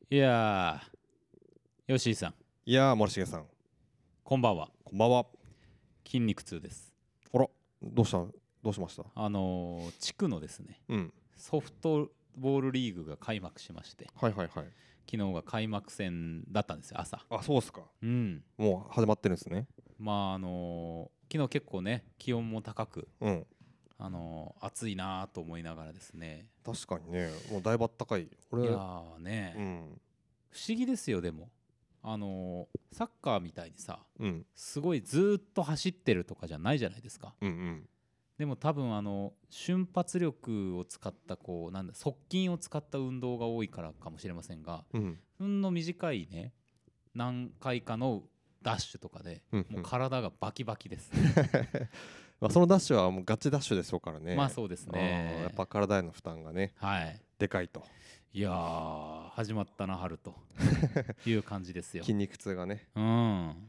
いやー、吉井さん、 いやー、森重さん、 こんばんは。 こんばんは。 筋肉痛です。 あら、どうした？どうしました？ 地区のですね、 うん。 ソフトボールリーグが開幕しまして、 はいはいはい。 昨日が開幕戦だったんですよ、朝。 あ、そうっすか。 うん。 もう始まってるんですね。 まあ昨日結構ね、気温も高く、 うん。 暑いなと思いながらですね。 確かにね、もうだいぶあったかい。 いやーね、 うん。 不思議ですよ。でもサッカーみたいにさ、 うん。 すごいずーっと走ってるとかじゃないじゃないですか。 うんうん。 でも多分瞬発力を使った側筋を使った運動が多いからかもしれませんが、 うん。 ほんの短いね、何回かのダッシュとかで、 うん。 もう体がバキバキです。 まあそのダッシュはもうガチダッシュでしょうからね。 まあそうですね。 やっぱ体への負担がね、 はい。 でかいと。 いやー、始まったな春という感じですよ。 筋肉痛がね。 うん。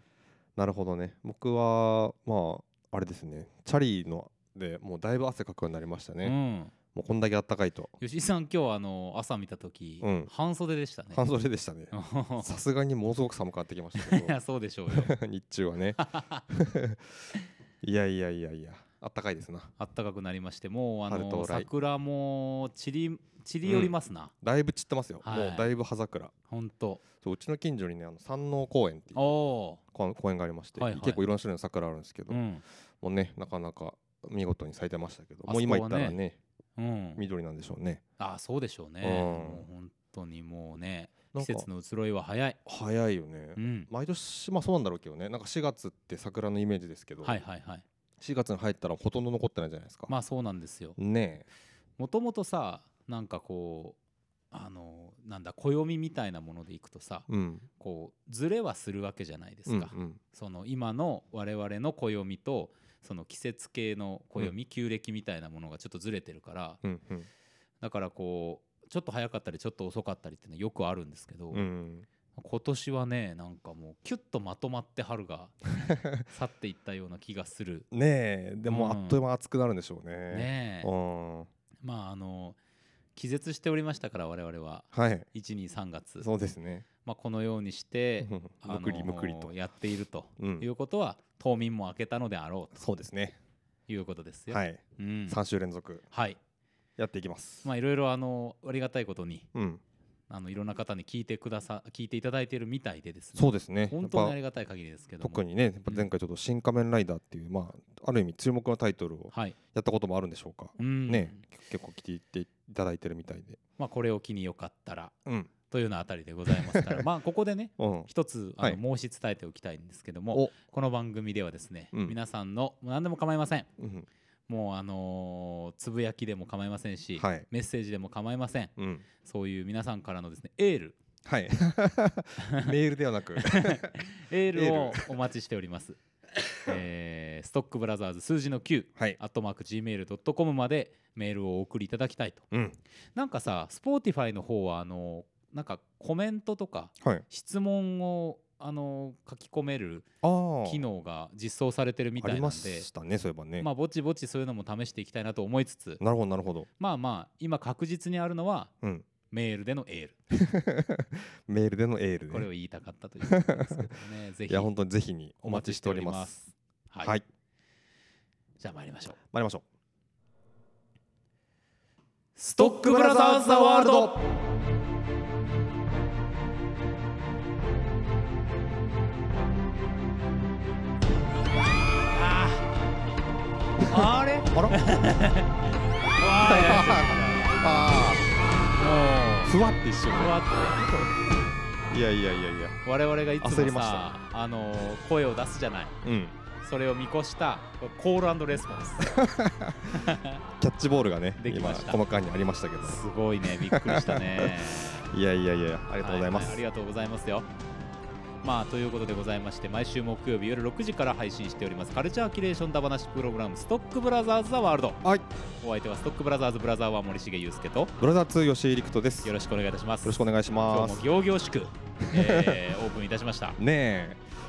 なるほどね。僕はまああれですね。チャリのでもうだいぶ汗かくようになりましたね。 うん。 もうこんだけあったかいと。 吉井さん、今日朝見た時、 うん半袖でしたね。 半袖でしたね。さすがにものすごく寒くなってきましたけいや、そうでしょうよ。 ど日中はねいやいやいやいや、あったかいですな。 あったかくなりまして、もう春到来。 桜も散り寄りますな。 だいぶ散ってますよ、 はいもうだいぶ葉桜。 ほんと。 そう、うちの近所にね、山王公園っていうお公園がありまして、 はいはい、 結構いろんな種類の桜あるんですけど、 うん、 もうね、なかなか見事に咲いてましたけど、 あもう今そこはね行ったらね、 うん、 緑なんでしょうね。 あ、そうでしょうね。もう本当にもうね、季節の移ろいは早い。 早いよね、 うん、 毎年まあそうなんだろうけどね、なんか4月って桜のイメージですけど、 はいはいはい。 4月に入ったらほとんど残ってないじゃないですか。 まあそうなんですよ。 ねえ。 もともとさ、なんかこうなんだ、暦みたいなものでいくとさ、 うん、 こうずれはするわけじゃないですか。 うんうん、 その今の我々の暦とその季節系の暦、旧暦みたいなものがちょっとずれてるから、 うんうん、 だからこうちょっと早かったりちょっと遅かったりっていうのはよくあるんですけど、 うん、 今年はね、なんかもうキュッとまとまって春が去っていったような気がする。 ねえ、でもあっという間暑くなるんでしょうね。 ねえ、まあ気絶しておりましたから我々は、 はい、 1、2、3月、 そうですね。 まあ、このようにしてむくりむくりとやっているとうん、 いうことは、冬眠も明けたのであろうそうですね。 ということですよ。 はい、 うん、 3週連続はい。 やっていきます。 まあいろいろありがたいことに、 うん、 いろんな方に聞いていただいているみたいでですね。 そうですね。 本当にありがたい限りですけども、 特にね、やっぱ前回ちょっと新仮面ライダーっていう、まあある意味注目のタイトルをはい、 やったこともあるんでしょうか。 うんね、結構聞いていただいてるみたいで。 まあこれを機によかったら、 うん、 というようなあたりでございますからまあここでね、 うん、 一つはい申し伝えておきたいんですけども、この番組ではですね、 うん、 皆さんの何でも構いません。 うん、 もうつぶやきでも構いませんし、 はい、 メッセージでも構いません。 うん、 そういう皆さんからのですね、エールはいメールではなくエールをお待ちしております。ストックブラザーズ数字の9、 はい、 @gmail.com までメールをお送りいただきたいと。 うん、 なんかさ、Spotify の方はなんかコメントとかはい、 質問を書き込める機能が実装されてるみたいなんで、 ありましたね、そういえばね。 まあぼちぼちそういうのも試していきたいなと思いつつ、 なるほどなるほど。 まあ今確実にあるのは、 うん、 メールでのエールメールでのエールね。 これを言いたかったということですけどね。ぜひいや本当にぜひにお待ちしております。 はい、 はい、 じゃあ参りましょう。 参りましょう。 ストックブラザーズ・ザ・ワールド。あれあらもうふわって一瞬ふわっいやいやいやいや、 て我々がいつ焦りましもさ、声を出すじゃない。 うん、 それを見越したコール&レスポンスキャッチボールがねできました。 今この間にありましたけど、 すごいね、びっくりしたねいやいやいや、ありがとうございます。 ありがとうございますよ。まあということでございまして、毎週木曜日夜6時から配信しておりますカルチャーキュレーションだばなしプログラム、ストックブラザーズ・ザ・ワールド。 はい、 お相手はストックブラザーズブラザーは森重裕介と、 ブラザー2吉井陸斗です。 よろしくお願いいたします。 よろしくお願いします。 今日も仰々しく、オープンいたしました。 ねえ、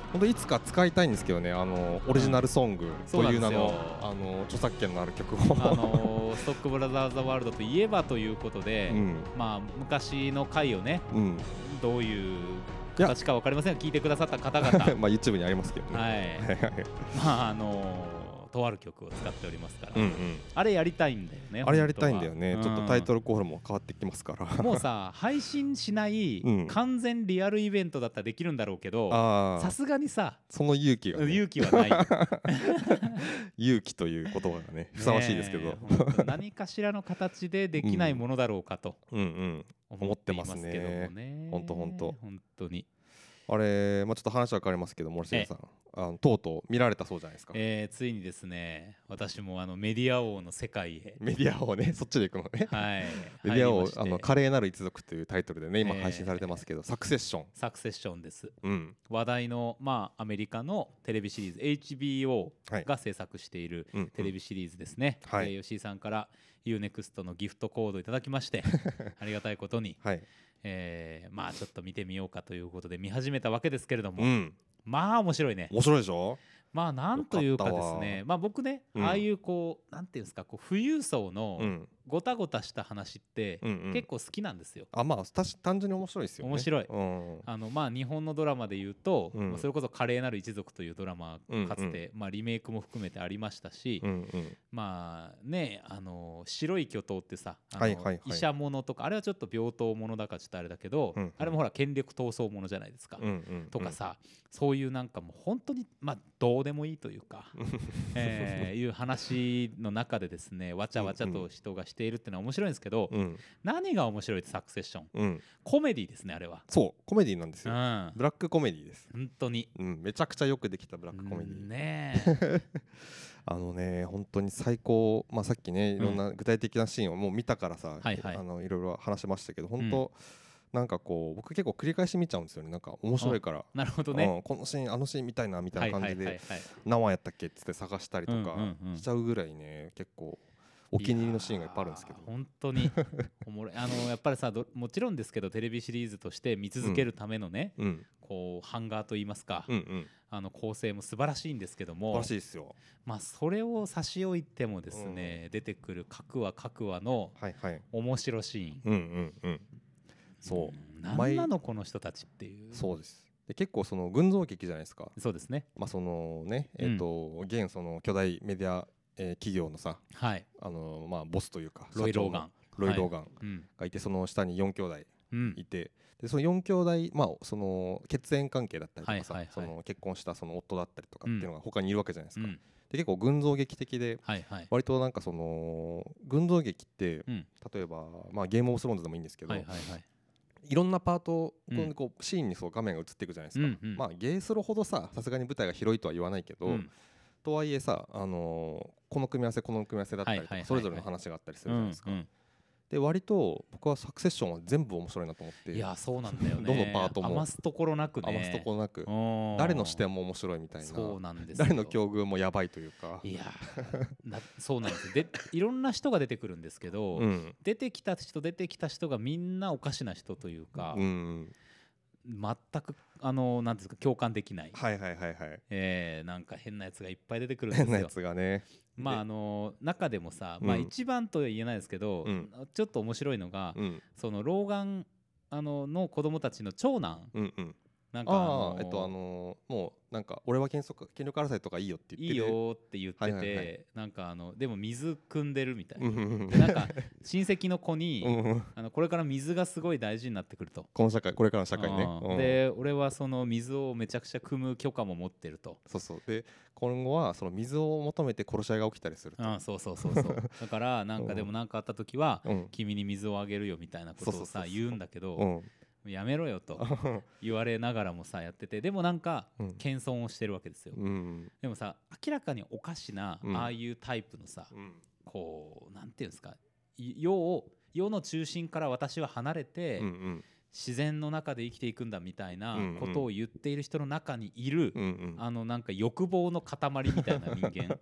本当いつか使いたいんですけどね、オリジナルソングという名そうの、 なん著作権のある曲をストックブラザーズ・ワールドといえばということで、まあ昔の回をね、どういう形か分かりませんが聞いてくださった方々 まあ YouTube にありますけどね、 まあとある曲を使っておりますから、あれやりたいんだよね。 あれやりたいんだよね、ちょっとタイトルコールも変わってきますからもうさ配信しない完全リアルイベントだったらできるんだろうけど、さすがにさその勇気が、 勇気はない勇気という言葉がねふさわしいですけど、 何かしらの形でできないものだろうかと思ってますけどもね。本当にあれ、ちょっと話は変わりますけど、森重さん、とうとう見られたそうじゃないですか。 ついにですね、私もメディア王の世界へ、 メディア王ね、そっちで行くのね。メディア王、華麗なる一族というタイトルでね、今配信されてますけど、サクセッションです。話題のアメリカのテレビシリーズ HBO が制作しているテレビシリーズですね。吉井さんから UNEXT のギフトコードいただきましてありがたいことに。まあちょっと見てみようかということで見始めたわけですけれども、まあ面白いね。 面白いでしょ。 まあなんというかですね、僕ね、ああいうこうなんていうんですか、こう富裕層のごたごたした話って結構好きなんですよ。 まあ単純に面白いですよね。 面白い。日本のドラマで言うと、それこそ華麗なる一族というドラマかつてリメイクも含めてありましたし、まあね、白い巨頭ってさ、医者ものとか、あれはちょっと病棟ものだからちょっとあれだけど、あれもほら権力闘争ものじゃないですか。とかさ、そういうなんかもう本当にどうでもいいというかいう話の中でですね、わちゃわちゃと人がしているっていうのは面白いんですけど、何が面白いってサクセッション、コメディですね。あれはそうコメディなんですよ。ブラックコメディです。 本当に、 めちゃくちゃよくできたブラックコメディね本当に最高。さっきねいろんな具体的なシーンをもう見たからさ、いろいろ話しましたけど、本当なんかこう僕結構繰り返し見ちゃうんですよね。なんか面白いから。 なるほどね。 このシーンあのシーン見たいなみたいな感じで何話やったっけっつって探したりとかしちゃうぐらいね、結構お気に入りのシーンがいっぱいあるんですけど、 本当におもろい。やっぱりさ、もちろんですけどテレビシリーズとして見続けるためのね、こうハンガーといいますか、構成も素晴らしいんですけども、 素晴らしいですよ。 それを差し置いてもですね、出てくる各話の面白シーン、そう何なのこの人たちっていう。 そうです。で結構その群像劇じゃないですか。 そうですね。 そのね現その巨大メディア企業のさ、ボスというかロイ・ローガンがいて、その下に4兄弟いて、でその4兄弟その血縁関係だったりとかさ、その結婚したその夫だったりとかっていうのが他にいるわけじゃないですか。で結構群像劇的で、割となんかその群像劇って例えばゲームオブスローンズでもいいんですけど、いろんなパートこうシーンにそう画面が映っていくじゃないですか。ゲースロほどさすがに舞台が広いとは言わないけど、とはいえさ、この組み合わせだったりとかそれぞれの話があったりするじゃないですか。で割と僕はサクセッションは全部面白いなと思って。 いやそうなんだよね。 どのパートも余すところなく誰の視点も面白いみたいな。 そうなんですよ。 誰の境遇もやばいというか。 いやそうなんです。でいろんな人が出てくるんですけど、出てきた人がみんなおかしな人というか、全くなんですか、共感できない。なんか変なやつがいっぱい出てくるんですよ。 変なやつがね。 中でもさ、一番とは言えないですけど、ちょっと面白いのが、そのローガンの子供たちの長男、なんかもうなんか俺は権力争いとかいいよって言ってる。 いいよって言ってて、なんかでも水汲んでるみたいな。なんか親戚の子にこれから水がすごい大事になってくると。 これからの社会ね。 で俺はその水をめちゃくちゃ汲む許可も持ってると。 そうで今後はその水を求めて殺し合いが起きたりすると。 そうだからなんかでもなんかあった時は君に水をあげるよみたいなことをさ言うんだけど、やめろよと言われながらもさやってて、でもなんか謙遜をしてるわけですよ。でもさ明らかにおかしなああいうタイプのさ、こうなんていうんですか、世の中心から私は離れて自然の中で生きていくんだみたいなことを言っている人の中にいるなんか欲望の塊みたいな人間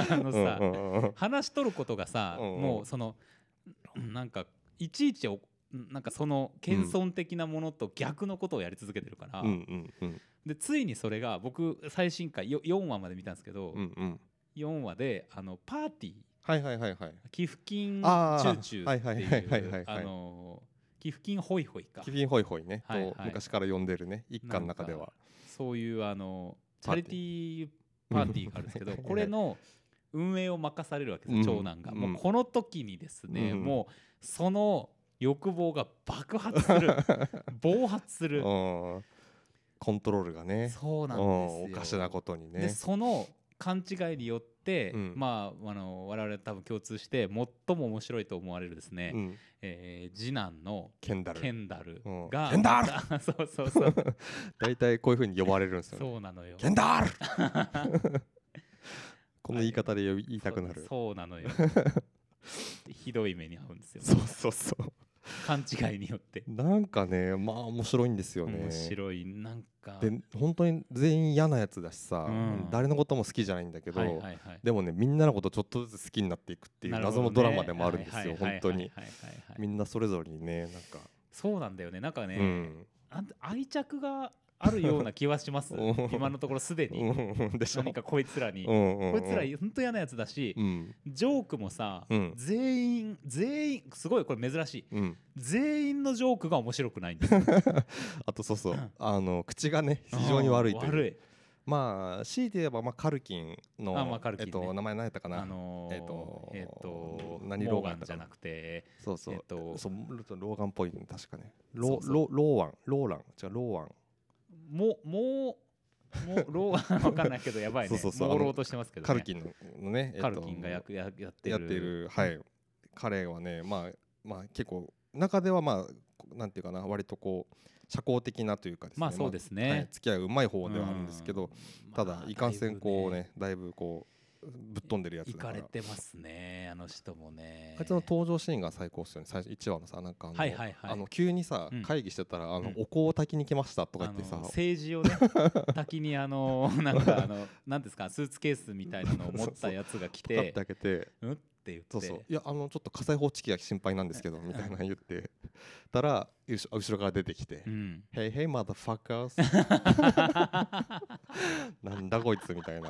話しとることがさ、もうそのなんかいちいちなんかその謙遜的なものと逆のことをやり続けてるから、でついにそれが僕最新回4話まで見たんですけど、4話でパーティー、寄付金チューチューっていう寄付金ホイホイか、 寄付金ホイホイね、と昔から呼んでるね、一家の中ではそういうチャリティーパーティーがあるんですけどこれの運営を任されるわけです、長男が。もうこの時にですね、もうその欲望が爆発する暴発するコントロールがね、 そうなんですよ、 おかしなことにね。 でその勘違いによって、まあ我々多分共通して最も面白いと思われるですね、次男のケンダルがケンダルそうそうそう大体こういう風に呼ばれるんですよね。 そうなのよ、 ケンダルこの言い方で言いたくなる。 そうなのよひどい目に遭うんですよ、 そう勘違いによって。 なんかね、まあ面白いんですよね。 面白い、なんかで本当に全員嫌なやつだしさ、誰のことも好きじゃないんだけど、でもねみんなのことちょっとずつ好きになっていくっていう謎のドラマでもあるんですよ、本当に。みんなそれぞれにね、なんかそうなんだよね、なんかね、愛着があるような気はします今のところすでに何かこいつらに、こいつら本当嫌なやつだし、ジョークもさ、全員すごいこれ珍しい、全員のジョークが面白くないんですあとそう口がね非常に悪いという。まあ強いて言えばカルキンの名前何やったかな、 何ローガンじゃなくて、 そうローガンっぽいね、確かね、ローランもうロー分かんないけどやばいね、朦朧としてますけどね。 カルキンのね、 カルキンがやってる彼はね、まあ結構中ではなんていうかな、割とこう社交的なというかですね、 まあそうですね、 付き合いうまい方ではあるんですけど、ただいかんせんこうね、だいぶこうぶっ飛んでるやつだから。 いかれてますね、あの人もね。 あいつの登場シーンが最高っすよね、最初1話のさ、なんか急にさ会議してたらお香を炊きに来ましたとか言ってさ、 政治をね炊きになんかなんですか、スーツケースみたいなのを持ったやつが来てパカッて開けてって言って、 いやちょっと火災報知器が心配なんですけどみたいな言ってたら、後ろから出てきて「Hey hey motherfuckers なんだこいつ」みたいな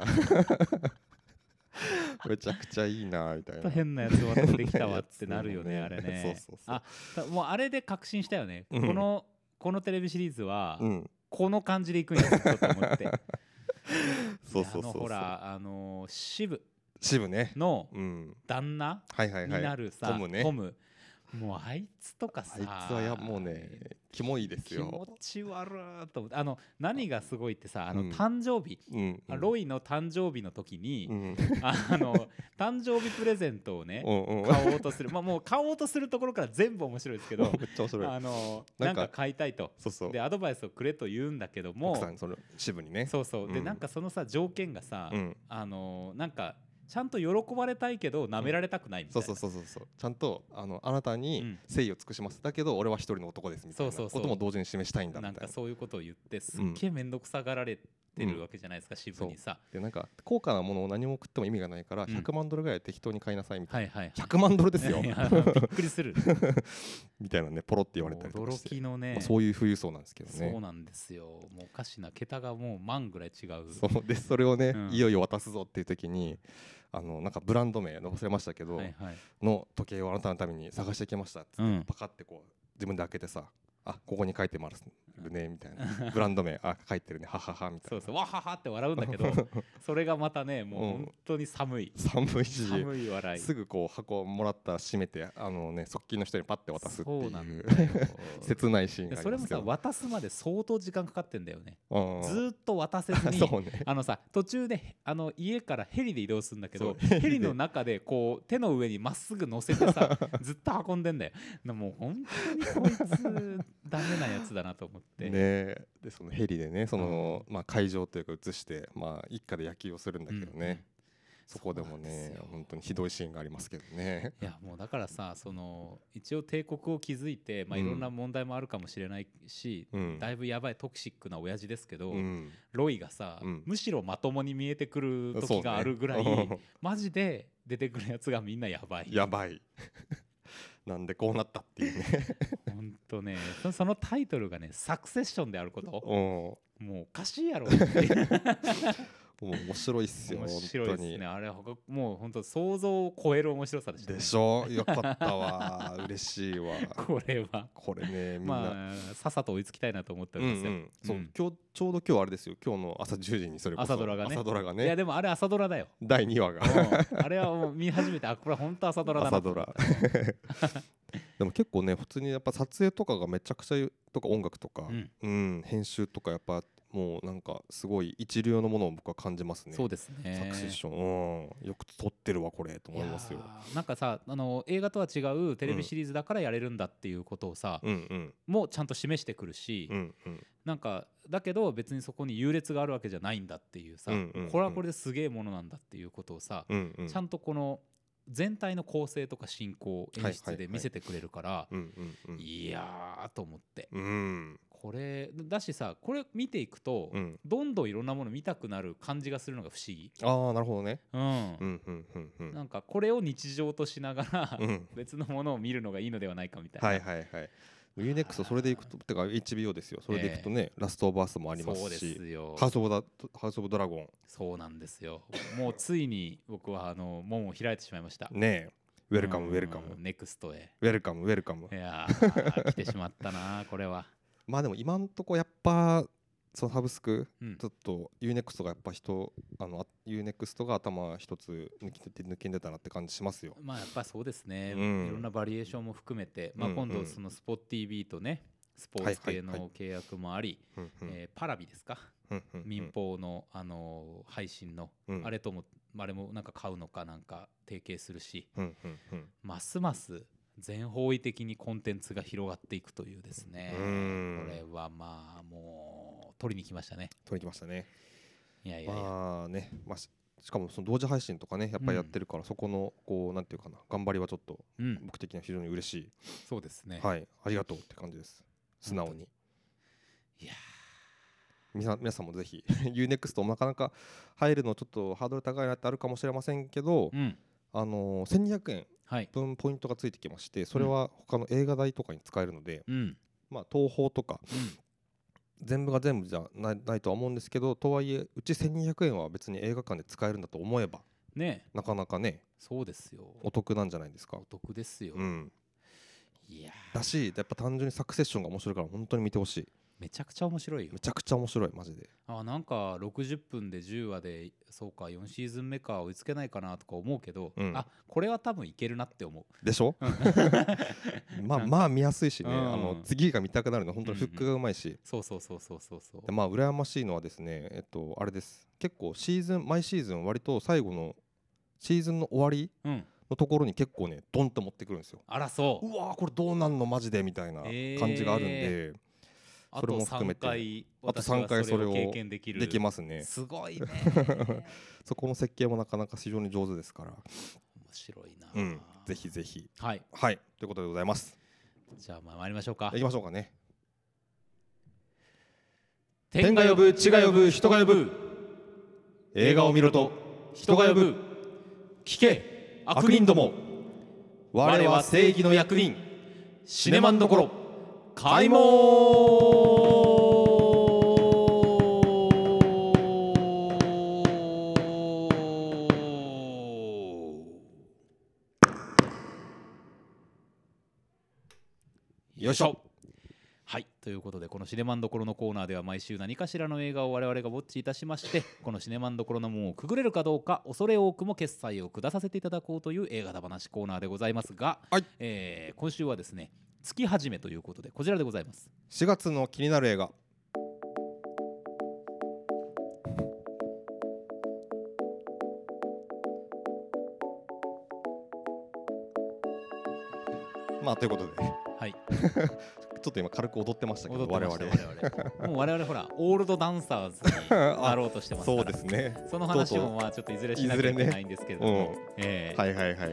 めちゃくちゃいいなみたいな、 変なやつ渡ってきたわってなるよねあれね。もうあれで確信したよね、このテレビシリーズはこの感じでいくんやと思ってほら渋ねの旦那になるさ、トム、もうあいつとかさ、 あいつはもうねキモいですよ、 気持ち悪ーと思って。何がすごいってさ、誕生日、ロイの誕生日の時に誕生日プレゼントをね買おうとする、もう買おうとするところから全部面白いですけどめっちゃ面白い、 なんか買いたいと、でアドバイスをくれと言うんだけども、 奥さんその渋にね、 でなんかそのさ条件がさ、なんかちゃんと喜ばれたいけど舐められたくないみたいな、 そうちゃんとあなたに誠意を尽くします、だけど俺は一人の男ですみたいなことも同時に示したいんだみたいな、 なんかそういうことを言ってすっげえ面倒くさがられてるわけじゃないですか、渋にさ。 でなんか高価なものを何も食っても意味がないから100万ドルぐらい適当に買いなさいみたいな、100万ドルですよびっくりするみたいなね、ポロって言われたりとかして、 驚きのね、 そういう富裕層なんですけどね。 そうなんですよ、もうおかしな桁がもう万ぐらい違う。 そうでそれをね、いよいよ渡すぞっていう時になんかブランド名忘れましたけど、の時計をあなたのために探してきましたっつってパカってこう自分で開けてさ、ここに書いてますねみたいな、ブランド名書いてるねはははみたいな、 わははって笑うんだけどそれがまたねもう本当に寒い笑い、 すぐこう箱もらったら閉めて側近の人にパッて渡すっていう切ないシーンがありますけど、 それもさ渡すまで相当時間かかってんだよね、ずっと渡せずにさ途中で家からヘリで移動するんだけど、ヘリの中でこう手の上にまっすぐ乗せてさずっと運んでんだよ。もう本当にこいつダメなやつだなと思ってね。でそのヘリでね会場というか移して一家で野球をするんだけどね、そこでもね本当にひどいシーンがありますけどね。 いやもうだからさ、一応帝国を築いて、いろんな問題もあるかもしれないし、だいぶやばいトクシックな親父ですけど、ロイがさ、むしろまともに見えてくる時があるぐらい、マジで出てくるやつがみんなやばいなんでこうなったっていうね本当ね、そのタイトルがねサクセッションであること、もうおかしいやろもう面白いっすよ。 面白いですね。あれはもう本当想像を超える面白さでしたね。 でしょ。よかったわ。嬉しいわ。 これね、みんなさっさと追いつきたいなと思ってるんですよ。 そう、ちょうど今日あれですよ。今日の朝10時にそれこそ朝ドラがね。いやでもあれ朝ドラだよ。 第2話があれはもう見始めて、これ本当朝ドラだな。 朝ドラ。でも結構ね、普通にやっぱ撮影とかがめちゃくちゃとか音楽とか、編集とかやっぱもうなんかすごい一流のものを僕は感じますね。 そうですね。 サクセッション、よく撮ってるわこれと思いますよ。 なんかさ、映画とは違うテレビシリーズだからやれるんだっていうことをさ、もうちゃんと示してくるし、なんかだけど別にそこに優劣があるわけじゃないんだっていうさ、これはこれですげえものなんだっていうことをさ、ちゃんとこの全体の構成とか進行演出で見せてくれるから、いやーと思って、これだしさ、これ見ていくと、どんどんいろんなもの見たくなる感じがするのが不思議。 ああ、なるほどね。 なんかこれを日常としながら、別のものを見るのがいいのではないかみたいな。 はいはいはい。UNEXT それでいくと、てか HBO ですよ。それでいくとね、ラストオブアスもありますし、ハウスオブドラゴン。 そうなんですよ。もうついに僕は門を開いてしまいました。 ねえ、ウェルカムウェルカム。 ネクストへ。 ウェルカムウェルカム。 いや来てしまったなこれは。 まあでも今んとこやっぱそのサブスク、ちょっと UNEXT がやっぱUNEXT が頭一つ抜きんでたなって感じしますよ。 まあやっぱそうですね、いろんなバリエーションも含めて、まあ今度そのスポッティ TV とねスポーツ系の契約もあり、パラビですか、民放の配信のあれともあれもなんか買うのかなんか提携するし、ますます全方位的にコンテンツが広がっていくというですね、これはまあもう取りに来ましたね。いやまあね、しかもその同時配信とかねやっぱりやってるから、そこのこうなんていうかな頑張りはちょっと僕的には非常に嬉しい。 そうですね。 はい、ありがとうって感じです。素直に。いや皆さんもぜひUNEXT なかなか入るのちょっとハードル高いなってあるかもしれませんけど、1200円分ポイントがついてきまして、それは他の映画代とかに使えるので、まあ東宝とか、全部が全部じゃないとは思うんですけど、とはいえうち1200円は別に映画館で使えるんだと思えばね、なかなかね、 そうですよ、 お得なんじゃないですか。 お得ですよ。いやだしやっぱ単純にサクセッションが面白いから本当に見てほしい。 めちゃくちゃ面白いよ。 めちゃくちゃ面白いマジで。 なんか60分で10話でそうか4シーズン目か追いつけないかなとか思うけど、これは多分いけるなって思うでしょまあ見やすいしね、次が見たくなるの本当にフックがうまいし、 そうでまあ羨ましいのはですね、あれです、結構毎シーズン割と最後のシーズンの終わりのところに結構ねドンと持ってくるんですよ。 あら、そううわーこれどうなんのマジでみたいな感じがあるんで、それも含めてあと3回それをできますね。 すごいねそこの設計もなかなか非常に上手ですから面白いな。 ぜひぜひ。 はい、 ということでございます。 じゃあ参りましょうか。 行きましょうかね。 天が呼ぶ地が呼ぶ人が呼ぶ、映画を見ろと人が呼ぶ、聞け悪人ども、我は正義の役人、シネマンどころ開門。よいしょ。はい、ということでこのシネマンどころのコーナーでは毎週何かしらの映画を我々がウォッチいたしまして、このシネマンどころの門をくぐれるかどうか恐れ多くも決済を下させていただこうという映画だ話コーナーでございますが、今週はですね月始めということでこちらでございます。 4月の気になる映画。まあということでちょっと今軽く踊ってましたけど、我々 もう我々ほらオールドダンサーズになろうとしてますからそうですね。 その話もまあちょっといずれしなきゃいけないんですけれども、 はいオ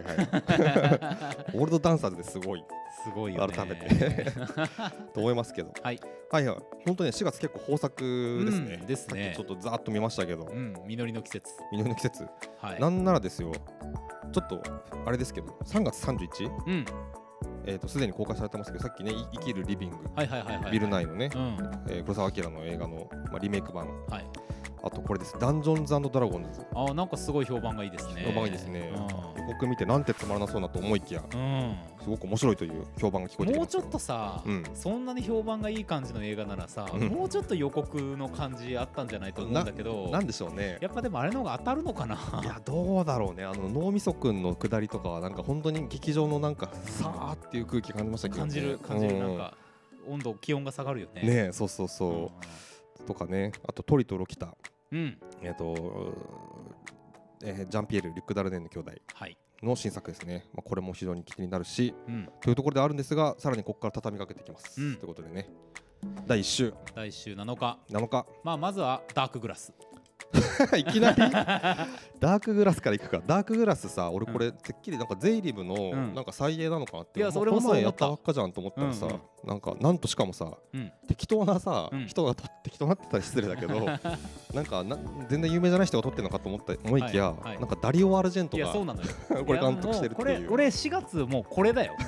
ールドダンサーズですごいよね、 改めてと思いますけど、はい本当に4月結構豊作ですね。ちょっとざーっと見ましたけど、 実りの季節、 なんならですよ、ちょっとあれですけど3月31、 すでに公開されてますけど、さっきね生きるリビング、ビル内のね、黒澤明の映画の、リメイク版、あとこれです、ダンジョンズ&ドラゴンズ。 なんかすごい評判がいいですね。 評判がいいですね。予告見てなんてつまらなそうなと思いきや、すごく面白いという評判が聞こえてきます。 もうちょっとさ、そんなに評判がいい感じの映画ならさ、もうちょっと予告の感じあったんじゃないと思うんだけど、 なんでしょうね。 やっぱでもあれの方が当たるのかな。 いやどうだろうね。脳みそくんの下りとかはなんか本当に劇場のなんかさーっていう空気感じましたけどね。 感じる、なんか温度気温が下がるよね。 ね、そうそうそう、とかね。あとトリとロキタ、ジャンピエール・リュック・ダルデンの兄弟の新作ですね。これも非常に気になるし、というところであるんですが、さらにここから畳みかけていきます、ということでね、第1週7日、 まずはダークグラス。 いきなりダークグラスからいくか。ダークグラスさ、俺これてっきりなんかゼイリブのなんか再映なのかなって、 それもそう思った。 やったばっかじゃんと思ったらさ、なんとしかもさ、適当なさ人が適当なってたら失礼だけどなんか全然有名じゃない人が撮ってるのかと思いきや、なんかダリオ・アルジェントがこれ監督してるっていう。 俺4月もうこれだよ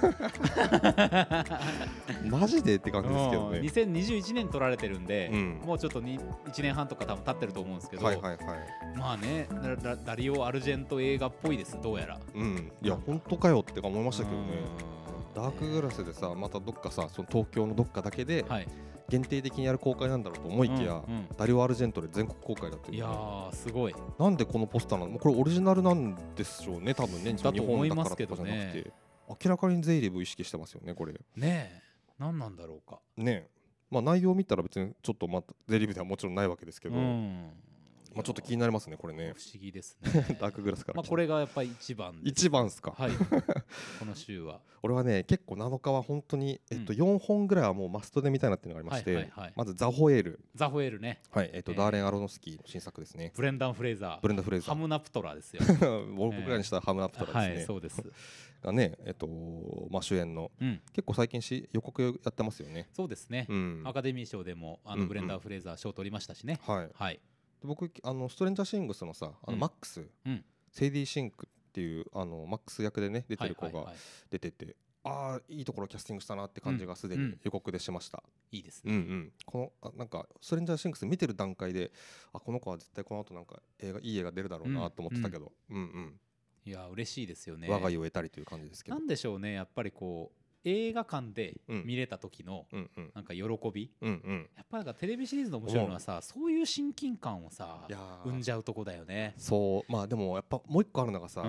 マジでって感じですけどね。 2021年撮られてるんで、もうちょっと1年半とか多分経ってると思うんですけど、まあね、ダリオ・アルジェント映画っぽいです、どうやら。 いや本当かよって思いましたけどね。ダークグラスでさ、またどっかさ、その東京のどっかだけで限定的にやる公開なんだろうと思いきや、ダリオ・アルジェントで全国公開だっていう。 いやーすごい。 なんでこのポスターなの？これオリジナルなんでしょうね、多分ね。 だと思いますけどね。 日本だからとかじゃなくて、明らかにゼイリブ意識してますよね、これ。 ねえ、何なんだろうか。 ねえ、内容を見たら別にちょっとゼイリブではもちろんないわけですけど、ちょっと気になりますね、これね。 不思議ですねダークグラスから。 これがやっぱり一番ですか。 この週は俺はね、結構7日は本当に4本ぐらいはもうマストで見たいなっていうのがありまして、まずザ・ホエールね。ダーレン・アロノスキーの新作ですね。 ブレンダン・フレイザー、ハムナプトラですよ僕らにしたらハムナプトラですね。 そうですがね、主演の結構最近予告やってますよね。 そうですね。アカデミー賞でもブレンダン・フレイザー賞を取りましたしね。 僕ストレンジャーシングスのさ、マックス、セイディ・シンクっていうマックス役でね出てる子が出てて、いいところキャスティングしたなって感じがすでに予告でしました。 いいですね。 このなんかストレンジャーシングス見てる段階で、この子は絶対この後なんかいい映画出るだろうなと思ってたけど、 いや嬉しいですよね。 我が家を得たりという感じですけど。 なんでしょうね、やっぱりこう映画館で見れた時のなんか喜び、やっぱりテレビシリーズの面白いのはさ、そういう親近感をさ生んじゃうとこだよね。 そうでもやっぱもう一個あるのがさ、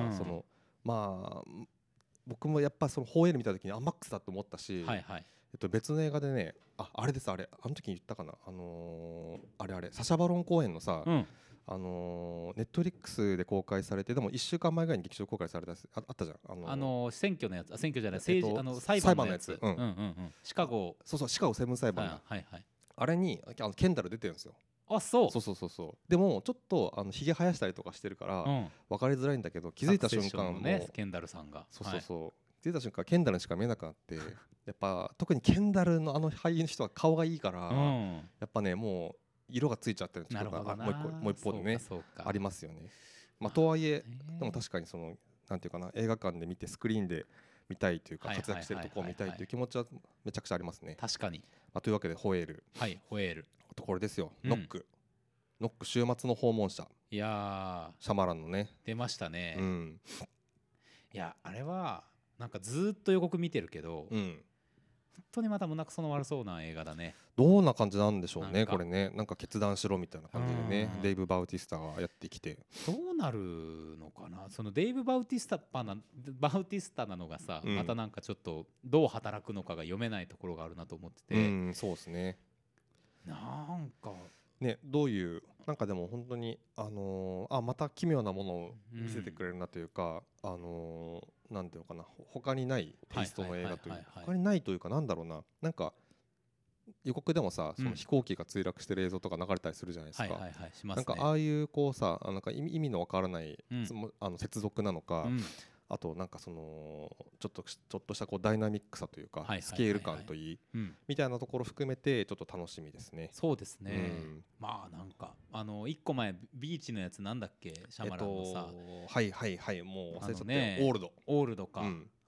僕もやっぱそのホエール見た時にマックスだと思ったし、別の映画でね、あれです、あの時に言ったかな、あれサシャバロン公演のさ、ネットフリックスで公開されて、でも1週間前ぐらいに劇場公開されたあったじゃん。 選挙のやつ、選挙じゃない、政治裁判のやつ、シカゴ、 シカゴセブン裁判、あれにケンダル出てるんですよ。そうでもちょっとひげ生やしたりとかしてるから分かりづらいんだけど、気づいた瞬間もケンダルさんが気づいた瞬間ケンダルにしか見えなくなって、やっぱ特にケンダルの俳優の人は顔がいいから、やっぱねもう色がついちゃってるっていうのがもう一方でねありますよね。とはいえでも確かにそのなんていうかな、映画館で見てスクリーンで見たいというか、活躍してるところを見たいという気持ちはめちゃくちゃありますね。 確かに。 というわけでホエール、あとこれですよ、ノック週末の訪問者。 いやシャマランのね出ましたね。いやあれはなんかずっと予告見てるけど、本当にまた胸くその悪そうな映画だね。 どんな感じなんでしょうね、これね。なんか決断しろみたいな感じでね、デイブ・バウティスタがやってきてどうなるのかな。そのデイブ・バウティスタなのがさ、またなんかちょっとどう働くのかが読めないところがあるなと思ってて、 そうですね。 なんかね、どういうなんかでも本当にまた奇妙なものを見せてくれるなというか、なんていうのかな、他にないテイストの映画というか、他にないというか、なんだろうな、なんか予告でもさ、その飛行機が墜落してる映像とか流れたりするじゃないですか。なんかああいうこうさ、なんか意味のわからない接続なのか、あとなんかそのちょっとしたこうダイナミックさというか、スケール感といいみたいなところ含めてちょっと楽しみですね。 そうですね。まあなんか1個前ビーチのやつなんだっけ、シャマランのさ、 もう忘れちゃったよ。オールドか、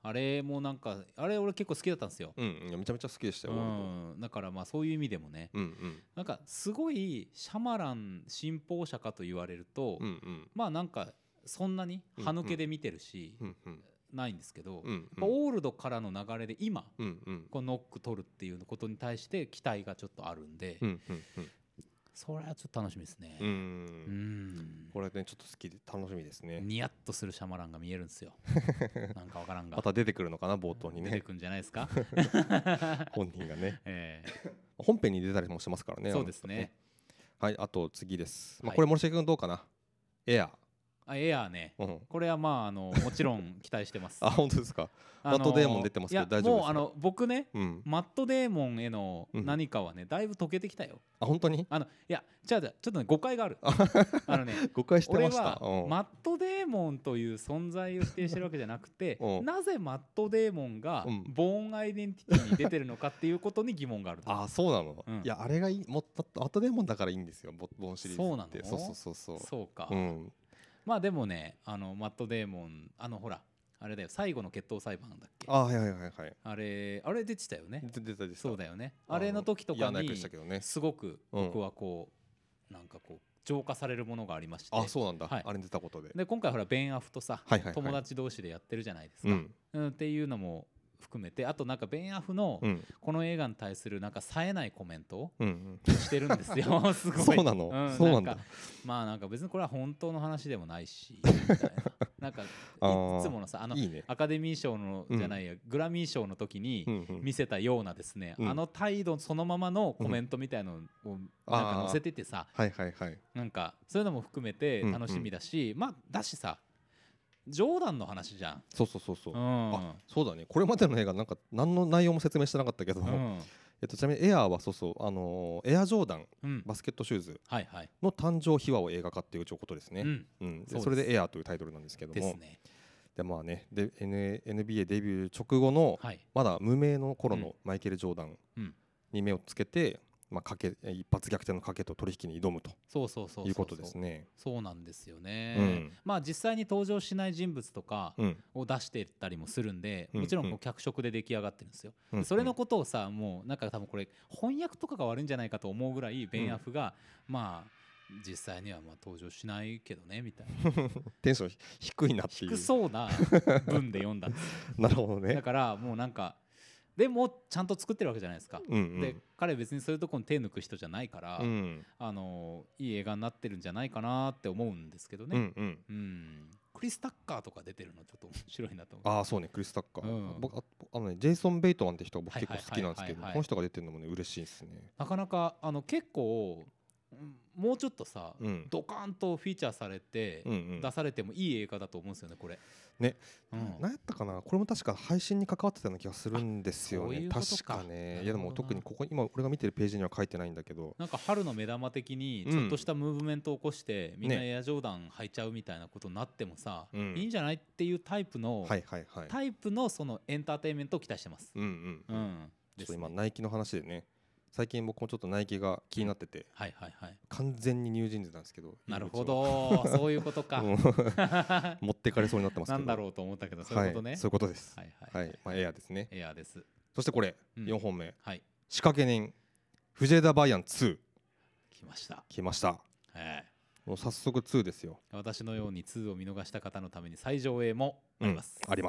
あれもなんかあれ俺結構好きだったんですよ。 めちゃめちゃ好きでしたよ。 だからまあそういう意味でもね、なんかすごいシャマラン信奉者かと言われると、まあなんかそんなに歯抜けで見てるし、ないんですけど、オールドからの流れで今、こうノック取るっていうことに対して期待がちょっとあるんで、それはちょっと楽しみですね。 これねちょっと好きで楽しみですね。 ニヤッとするシャマランが見えるんですよ。なんかわからんが。 また出てくるのかな冒頭にね。 出てくるんじゃないですか。 本人がね。本編に出たりもしてますからね。 そうですね。 はい、あと次です。これ森重君どうかな。エア。 エアーね、これはまあもちろん期待してます。 あ、本当ですか。マットデーモン出てますけど大丈夫ですか。 もう僕ね、マットデーモンへの何かはねだいぶ溶けてきたよ。 あ、本当に。 いやちょっとね誤解がある。 誤解してました。 俺はマットデーモンという存在を否定してるわけじゃなくて、なぜマットデーモンがボーンアイデンティティに出てるのかっていうことに疑問がある。 あ、そうなの。いやあれがいい。マットデーモンだからいいんですよ。ボーンシリーズって。 そうなの。そうか。まあでもね、マットデーモンほらあれだよ、最後の決闘裁判だっけ。 はいはいはいはい。あれ出てたよね。 出た。 そうだよね。あれの時とかにすごく僕はこうなんかこう浄化されるものがありまして。 あ、そうなんだ。あれ出たことで。 で今回ほらベンアフとさ友達同士でやってるじゃないですか。っていうのも含めて、あとなんかベンアフのこの映画に対するなんか冴えないコメントをしてるんですよ。すごい。 そうなの。そうなんだ。 まあなんか別にこれは本当の話でもないしみたいな。なんかいつものさアカデミー賞のじゃないやグラミー賞の時に見せたようなですね、態度そのままのコメントみたいのをなんか載せててさ、なんかそういうのも含めて楽しみだし、まあだしさジョーダンの話じゃん。 そう。あ、そうだね。これまでの映画なんか何の内容も説明してなかったけど、ちなみにエアーはエアジョーダン、バスケットシューズの誕生秘話を映画化っていうことですね。それでエアーというタイトルなんですけども、でまあね、で NBA デビュー直後のまだ無名の頃のマイケル・ジョーダンに目をつけて、一発逆転の賭けと取引に挑むということですね。 そうなんですよね。まあ実際に登場しない人物とかを出してたりもするんで、もちろんこう脚色で出来上がってるんですよ。それのことをさ、もうなんか多分これ翻訳とかが悪いんじゃないかと思うぐらいベンアフがまあ実際にはまあ登場しないけどねみたいなテンション低いなっていう低そうな文で読んだんですなるほどね。 だからもうなんかでもちゃんと作ってるわけじゃないですか。で彼別にそういうところに手抜く人じゃないから、いい映画になってるんじゃないかなって思うんですけどね。クリス・タッカーとか出てるのちょっと面白いなと思う。 ああそうね、クリス・タッカー。僕ジェイソン・ベイトマンって人が僕結構好きなんですけど、この人が出てるのもね嬉しいですね。 なかなか結構もうちょっとさ、ドカーンとフィーチャーされて出されてもいい映画だと思うんですよねこれね。何やったかな、これも確か配信に関わってたような気がするんですよね。確かね。いやでも特にここ今俺が見てるページには書いてないんだけど、 なんか春の目玉的にちょっとしたムーブメントを起こしてみんなエアジョーダン履いちゃうみたいなことになってもさ、いいんじゃないっていうタイプのそのエンターテインメントを期待してます。ちょっと今ナイキの話でね、最近僕もちょっとナイキが気になってて、完全にニュージーンズなんですけど。 なるほど、そういうことか。 持ってかれそうになってますけど。 なんだろうと思ったけど、そういうことね。 そういうことです。エアですね。 エアです。 そしてこれ4本目、仕掛け人藤枝バイアン2来ました。もう早速2ですよ。 私のように2を見逃した方のために再上映もあります。 あります。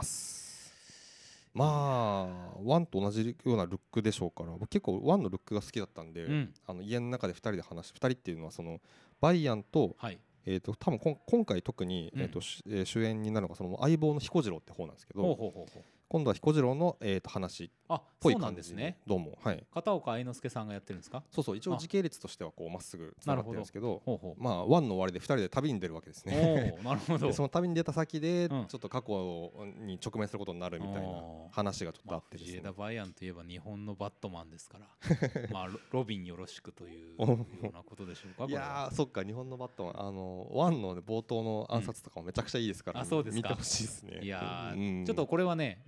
まあ1と同じようなルックでしょうから、僕結構1のルックが好きだったんで、家の中で2人で2人っていうのはそのバイアンと、多分今回特に、主演になるのがその相棒の彦次郎って方なんですけど、今度は彦次郎の、話っぽい感じで、どうも、 片岡愛之助さんがやってるんですか。 そう一応時系列としてはこうまっすぐつながってるんですけど、まあ1の終わりで2人で旅に出るわけですね。 なるほど。 でその旅に出た先でちょっと過去に直面することになるみたいな話がちょっとあってですね。 藤枝バイアンといえば日本のバットマンですからまあロビンよろしくというようなことでしょうか。 いやそっか、日本のバットマン1の冒頭の暗殺とかもめちゃくちゃいいですから、見てほしいですね。 いやちょっとこれはねもう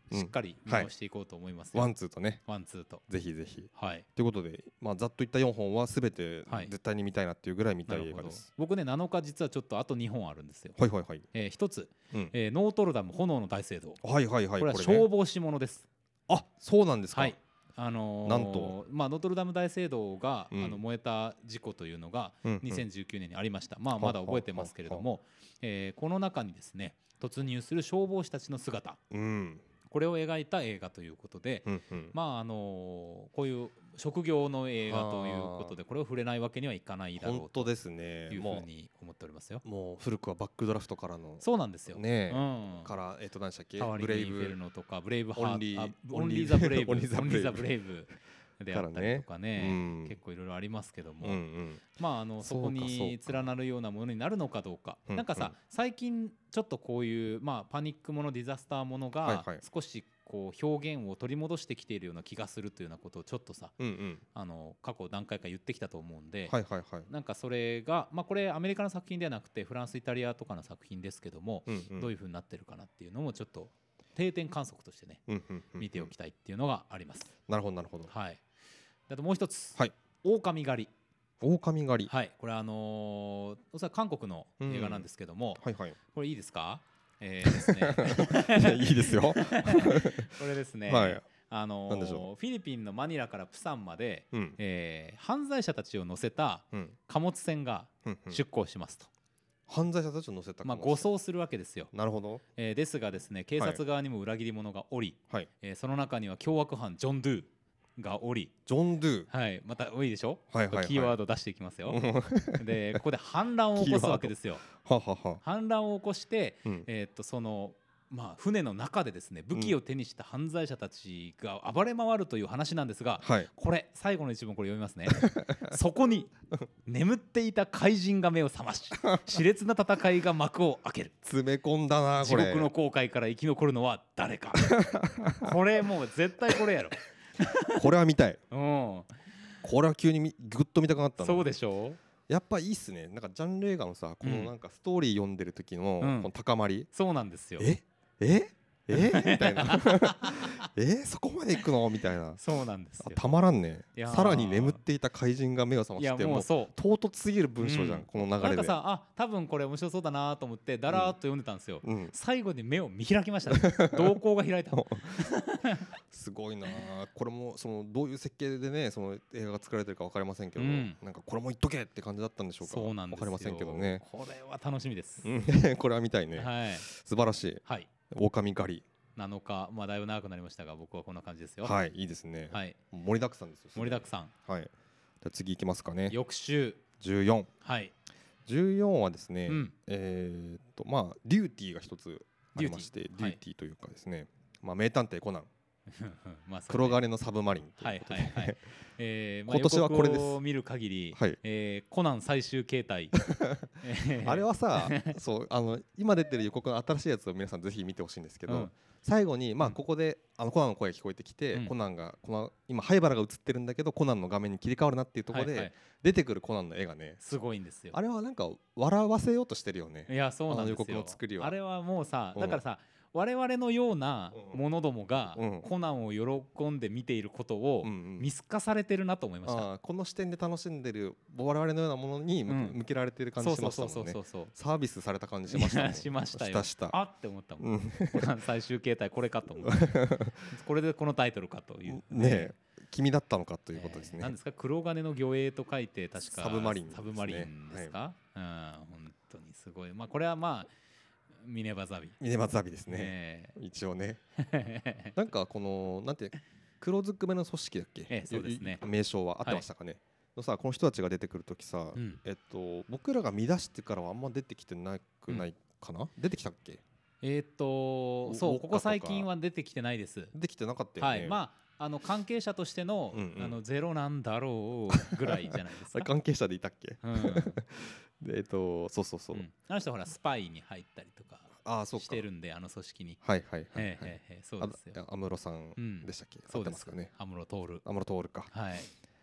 しっかり見直していこうと思いますよ。 ワンツーとね。 ワンツーと。 ぜひぜひ。 はい。 ということで、まあざっといった4本はすべて絶対に見たいなっていうぐらい見たい映画です。 僕ね7日実はちょっとあと2本あるんですよ。 はいはいはい。 一つ、ノートルダム炎の大聖堂。 はいはいはい。 これは消防士ものです。 あ、そうなんですか。 はい。なんとまあノートルダム大聖堂が燃えた事故というのが2019年にありました。まあまだ覚えてますけれども、この中にですね突入する消防士たちの姿。これを描いた映画ということで、まあこういう職業の映画ということでこれを触れないわけにはいかないだろうというふうに思っておりますよ。 もう古くはバックドラフトからのそうなんですよね、から何でしたっけ、 ブレイブインフェルノとかブレイブハート、オンリーザブレイブ、オンリーザブレイブであったりとかね、結構いろいろありますけども、まあそこに連なるようなものになるのかどうか、なんかさ最近ちょっとこういうまあパニックものディザスターものが少しこう表現を取り戻してきているような気がするというようなことをちょっとさ過去何回か言ってきたと思うんで、なんかそれがまあこれアメリカの作品ではなくてフランスイタリアとかの作品ですけども、どういう風になってるかなっていうのもちょっと定点観測としてね見ておきたいっていうのがあります。 なるほどなるほど。 はい。あともう一つ、狼狩り。 狼狩り。 はい。これおそらく韓国の映画なんですけども、これいいですか？ですね。 いいですよ。これですね。 はい。 フィリピンのマニラからプサンまで犯罪者たちを乗せた貨物船が出港しますと。 犯罪者たちを乗せたまあ護送するわけですよ。 なるほど。 ですがですね、警察側にも裏切り者がおり、その中には凶悪犯ジョン・ドゥがおり、 ジョン・ドゥ、 はい、また多いでしょ。キーワード出していきますよ。でここで反乱を起こすわけですよ。反乱を起こして、そのまあ船の中でですね武器を手にした犯罪者たちが暴れ回るという話なんですが、これ最後の一文これ読みますね。そこに眠っていた怪人が目を覚まし熾烈な戦いが幕を開ける。 詰め込んだなこれ。 地獄の航海から生き残るのは誰か。これもう絶対これやろ。 これは見たい。これは急にグッと見たくなったの。 そうでしょう。 やっぱいいっすね。なんかジャンル映画のさこのなんかストーリー読んでる時のこの高まり。 そうなんですよ。 みたいなそこまで行くのみたいな。 そうなんですよ。 たまらんね。さらに眠っていた怪人が目を覚まして、もう唐突すぎる文章じゃん、この流れで。なんかさ多分これ面白そうだなと思ってだらーっと読んでたんですよ。最後に目を見開きましたね。瞳孔が開いた。 すごいな。これもそのどういう設計でねその映画が作られてるか分かりませんけど、なんかこれも言っとけって感じだったんでしょうか。 そうなんですよ。 分かりませんけどね。 これは楽しみです。 これは見たいね。素晴らしい。狼狩り 7日、まあだいぶ長くなりましたが僕はこんな感じですよ。 はい、いいですね。盛りだくさんですよ。 盛りだくさん。 はい。じゃあ次いきますかね。 翌週 14。 はい。 14はですね、まあデューティーが一つありまして、デューティーというかですね、まあ名探偵コナン。黒金のサブマリンということで、今年はこれです。 見る限りコナン最終形態。 あれはさ、そう今出てる予告の新しいやつを皆さんぜひ見てほしいんですけど、最後にまあここでコナンの声が聞こえてきて、コナンが今灰原が映ってるんだけどコナンの画面に切り替わるなっていうところで出てくるコナンの絵がねすごいんですよ。 あれはなんか笑わせようとしてるよね。 いやそうなんですよ。予告の作りはあれはもうさだからさ我々のような者どもがコナンを喜んで見ていることを見透かされてるなと思いました。 この視点で楽しんでる我々のようなものに向けられてる感じしましたもんね。サービスされた感じしましたもん。 しましたよ。あって思ったもん。最終形態これかと思う。これでこのタイトルかというね。君だったのかということですね。 何ですか黒金の魚影と書いて確かサブマリンですか。本当にすごい。まあこれはまあミネバザビですね。一応ね。なんかこのなんて黒ずくめの組織だっけ。 そうですね。 名称は合ってましたかね。のさこの人たちが出てくるときさ、僕らが見出してからはあんま出てきてなくないかな。出てきたっけ。 そうここ最近は出てきてないです。 出てきてなかったよね。 はい。まあ関係者としてのゼロなんだろうぐらいじゃないですか。 関係者でいたっけ。そうそうそう。 あの人ほらスパイに入ったりとかしてるんで組織に。 はい。 そうですよ。 安室さんでしたっけ。 そうですかね。安室徹。 安室徹か。 はい。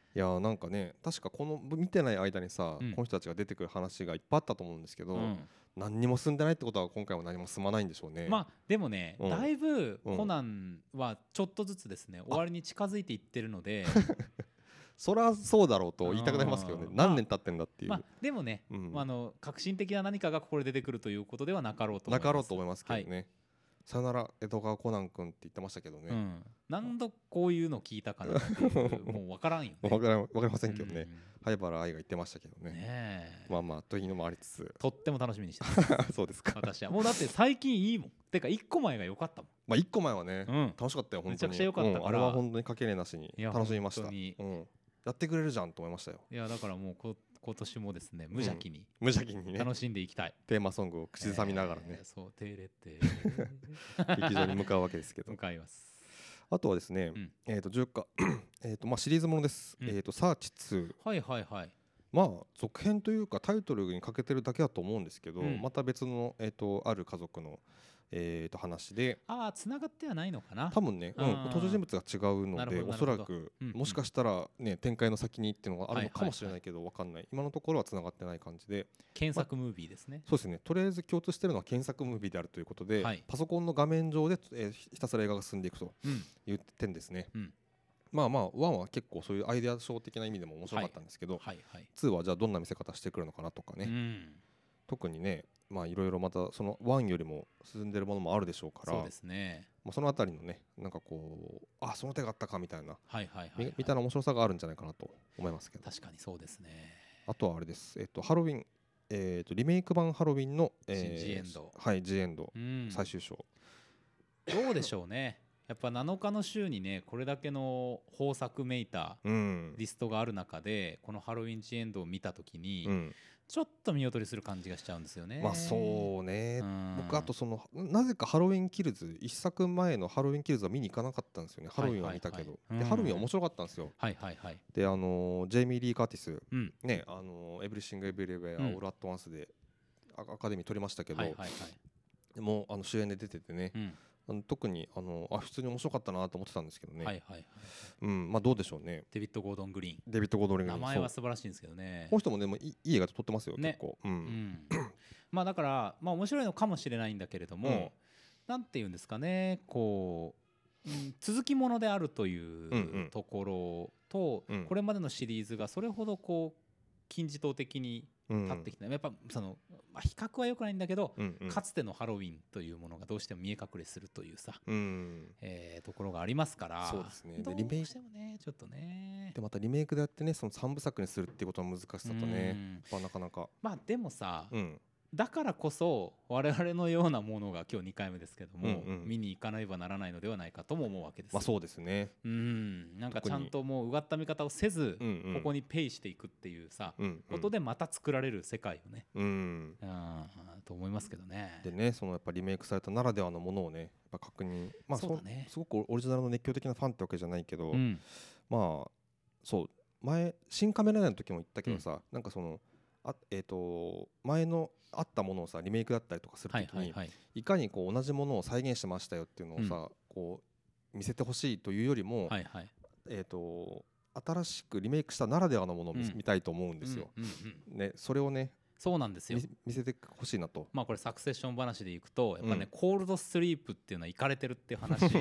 いやなんかね確かこの見てない間にさ、この人たちが出てくる話がいっぱいあったと思うんですけど、何にも進んでないってことは今回も何も進まないんでしょうね。 まあでもね、だいぶコナンはちょっとずつですね、終わりに近づいていってるのでそりゃそうだろうと言いたくなりますけどね、何年経ってんだっていう。 でもね、革新的な何かがここで出てくるということではなかろうと思いますけどね。 さよなら江戸川コナン君って言ってましたけどね、 何度こういうの聞いたかなっていうもう分からんよね。 分かりませんけどね、灰原愛が言ってましたけどね。まあまあというのもありつつとっても楽しみにしてます。そうですか。 私はもうだって最近いいもん。てか1個前が良かったもん。 まあ1個前はね、楽しかったよ本当に。 めちゃくちゃ良かったから、 あれは本当にかけねなしに楽しみました。やってくれるじゃんと思いましたよ。 いやだからもう今年もですね無邪気に楽しんでいきたい。 テーマソングを口ずさみながらね、 そうテレテ劇場に向かうわけですけど。 向かいます。 あとはですね、14日まあシリーズものです。サーチ2。 はいはいはい。 まあ続編というかタイトルにかけてるだけだと思うんですけど、また別のある家族の話で、 つながってはないのかな多分ね、登場人物が違うのでおそらくもしかしたらね展開の先にっていうのがあるのかもしれないけど分かんない。今のところはつながってない感じで、 検索ムービーですね。 そうですね。とりあえず共通してるのは検索ムービーであるということで、パソコンの画面上でひたすら映画が進んでいくという点ですね。まあまあ1は結構そういうアイデアショー的な意味でも面白かったんですけど、2はじゃあどんな見せ方してくるのかなとかね、特にねまあいろいろまたその1よりも進んでるものもあるでしょうから、 そうですね。 そのあたりのねなんかこうその手があったかみたいなみたいな面白さがあるんじゃないかなと思いますけど。 確かにそうですね。 あとはあれです、ハロウィンリメイク版ハロウィンのジエンド、 ジエンド最終章どうでしょうね。やっぱ7日の週にねこれだけの豊作めいたリストがある中で、このハロウィンジエンドを見た時に、ちょっと見劣りする感じがしちゃうんですよね。 まあそうね、僕あとそのなぜかハロウィンキルズ1作前のハロウィンキルズは見に行かなかったんですよね。ハロウィンは見たけど、でハロウィンは面白かったんですよ。でジェイミー・リー・カーティス、ねエブリシング・エブリウェア・オール・アット・ワンスでアカデミー取りましたけど、でも主演で出ててね、特に普通に面白かったなと思ってたんですけどね。まあどうでしょうね。 デビッド・ゴードン・グリーン。 名前は素晴らしいんですけどね。 この人もねもいい映画撮ってますよ結構。 まあだからまあ面白いのかもしれないんだけれども、なんていうんですかね、こう続きものであるというところと、これまでのシリーズがそれほどこう金字塔的に立ってきて、やっぱその比較は良くないんだけど、かつてのハロウィンというものがどうしても見え隠れするというさ、ところがありますから。そうですね。でリメイクしてもねちょっとね。 でまたリメイクでやってねその3部作にするっていうことの難しさとね、なかなか。 まあでもさ、だからこそ我々のようなものが今日2回目ですけども、見に行かねばならないのではないかとも思うわけです。 まあそうですね。 なんかちゃんともううがった見方をせず、ここにペイしていくっていうさ、ことでまた作られる世界をね、と思いますけどね。 でねそのやっぱリメイクされたならではのものをねやっぱ確認、まあそうだね、すごくオリジナルの熱狂的なファンってわけじゃないけど、まあそう前新カメラの時も言ったけどさ、なんかその前のあったものをさリメイクだったりとかするときにいかにこう同じものを再現してましたよっていうのをさ、こう見せてほしいというよりも、新しくリメイクしたならではのものを見たいと思うんですよ。ね、それをねそうなんですよ、 見せてほしいなと。 まあこれサクセッション話でいくとやっぱね、コールドスリープっていうのはイカれてるっていう話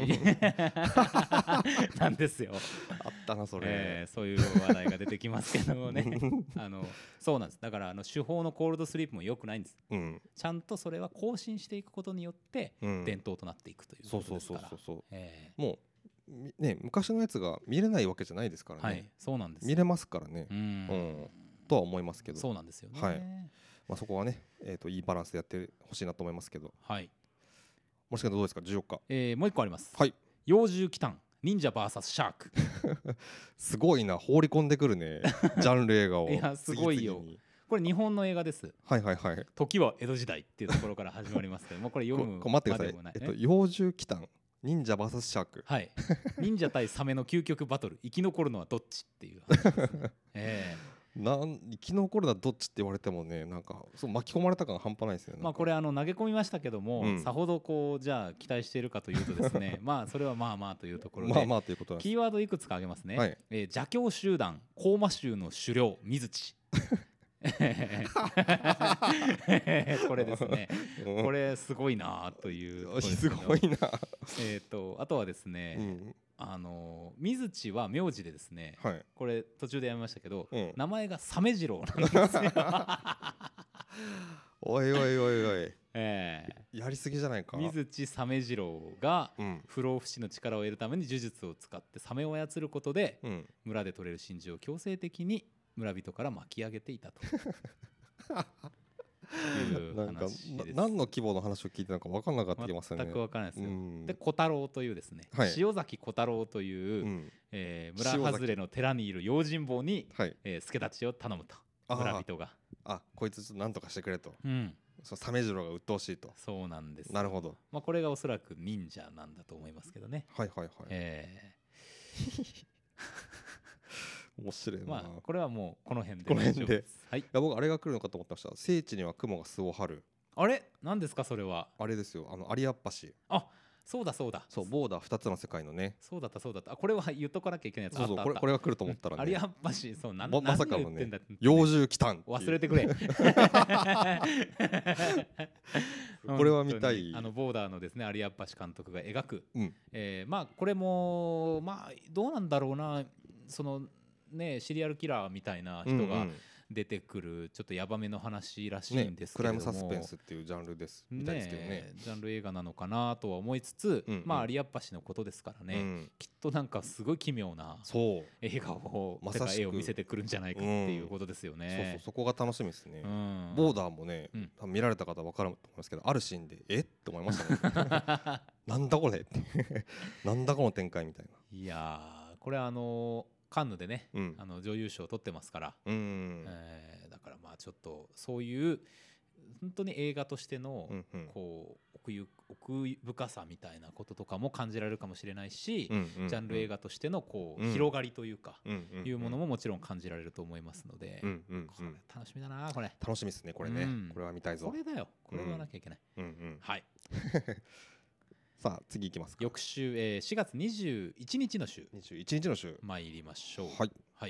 なんですよ。 あったなそれ、 そういう話題が出てきますけどもねそうなんです。だから手法のコールドスリープも良くないんです、ちゃんとそれは更新していくことによって伝統となっていくということですから。 もうね昔のやつが見れないわけじゃないですからね。 そうなんです、 見れますからね。とは思いますけど。 そうなんですよね。 まあそこはねいいバランスでやってほしいなと思いますけど。もしかしてどうですか14日。 もう一個あります。妖獣奇譚忍者 VS シャーク。 すごいな、放り込んでくるねジャンル映画を。 いやすごいよ。これ日本の映画です。時は江戸時代っていうところから始まりますけども、これ読むまでもない。 妖獣奇譚忍者 VS シャーク。忍者対サメの究極バトル、生き残るのはどっちっていう話ですね。 生き残るのはどっちって言われてもね、なんかそう巻き込まれた感半端ないですよね。 まあこれ投げ込みましたけども、さほどこうじゃあ期待しているかというとですねまあそれはまあまあというところで、 まあまあということなんです。 キーワードいくつか挙げますね。 はい、 邪教集団高麗州の首領水地これですね、これすごいなという、 すごいなあとはですね、水地は名字でですね、はい、これ途中でやめましたけど、名前が鮫次郎なんですよおいおいおいおい、やりすぎじゃないか。 水地鮫次郎が不老不死の力を得るために呪術を使ってサメを操ることで、村で取れる真珠を強制的に村人から巻き上げていたという話です。 何の規模の話を聞いてたのか分からなかったきますよね。 全く分からないですよ。で小太郎というですね、塩崎小太郎という、村外れの寺にいる用心棒に、助太刀を頼むと、村人がこいつちょっと何とかしてくれと、鮫次郎が鬱陶しいと。 そうなんです。 なるほど。 まあこれがおそらく忍者なんだと思いますけどね。 はいはいはい。面白いな。 まあこれはもうこの辺で。 この辺で。 はい。 いや僕あれが来るのかと思ってました。聖地には雲が巣を張る。 あれ何ですかそれは。 あれですよ。有明橋。 あ、そうだそうだ。 そうボーダー2つの世界のね。 そうだったそうだった。これは言っとかなきゃいけないやつ。 そうこれが来ると思ったらね。 有明橋そうまさかのね。幼獣来たん。 忘れてくれ。 これは見たい。 ボーダーのですね有明橋監督が描く。まあこれもまあどうなんだろうな、そのねシリアルキラーみたいな人が出てくるちょっとヤバめの話らしいんですけれども、 クライムサスペンスっていうジャンルですみたいですけどね。 ジャンル映画なのかなとは思いつつ、まあ有明橋のことですからね、きっとなんかすごい奇妙な映画を絵を見せてくるんじゃないかっていうことですよね。 そこが楽しみですね。ボーダーもね多分見られた方分かると思いますけど、あるシーンでって思いましたね。なんだこれってなんだこの展開みたいな。 いやこれカンヌでね、女優賞を取ってますから、だからまあちょっとそういう本当に映画としてのこう奥深さみたいなこととかも感じられるかもしれないし、ジャンル映画としてのこう広がりというかいうものももちろん感じられると思いますので、これ楽しみだな。これ楽しみですね。これね、これは見たいぞ。 これだよ、これはなきゃいけない。はいさあ次いきますか。 翌週、4月21日の週。 21日の週参りましょう。 はい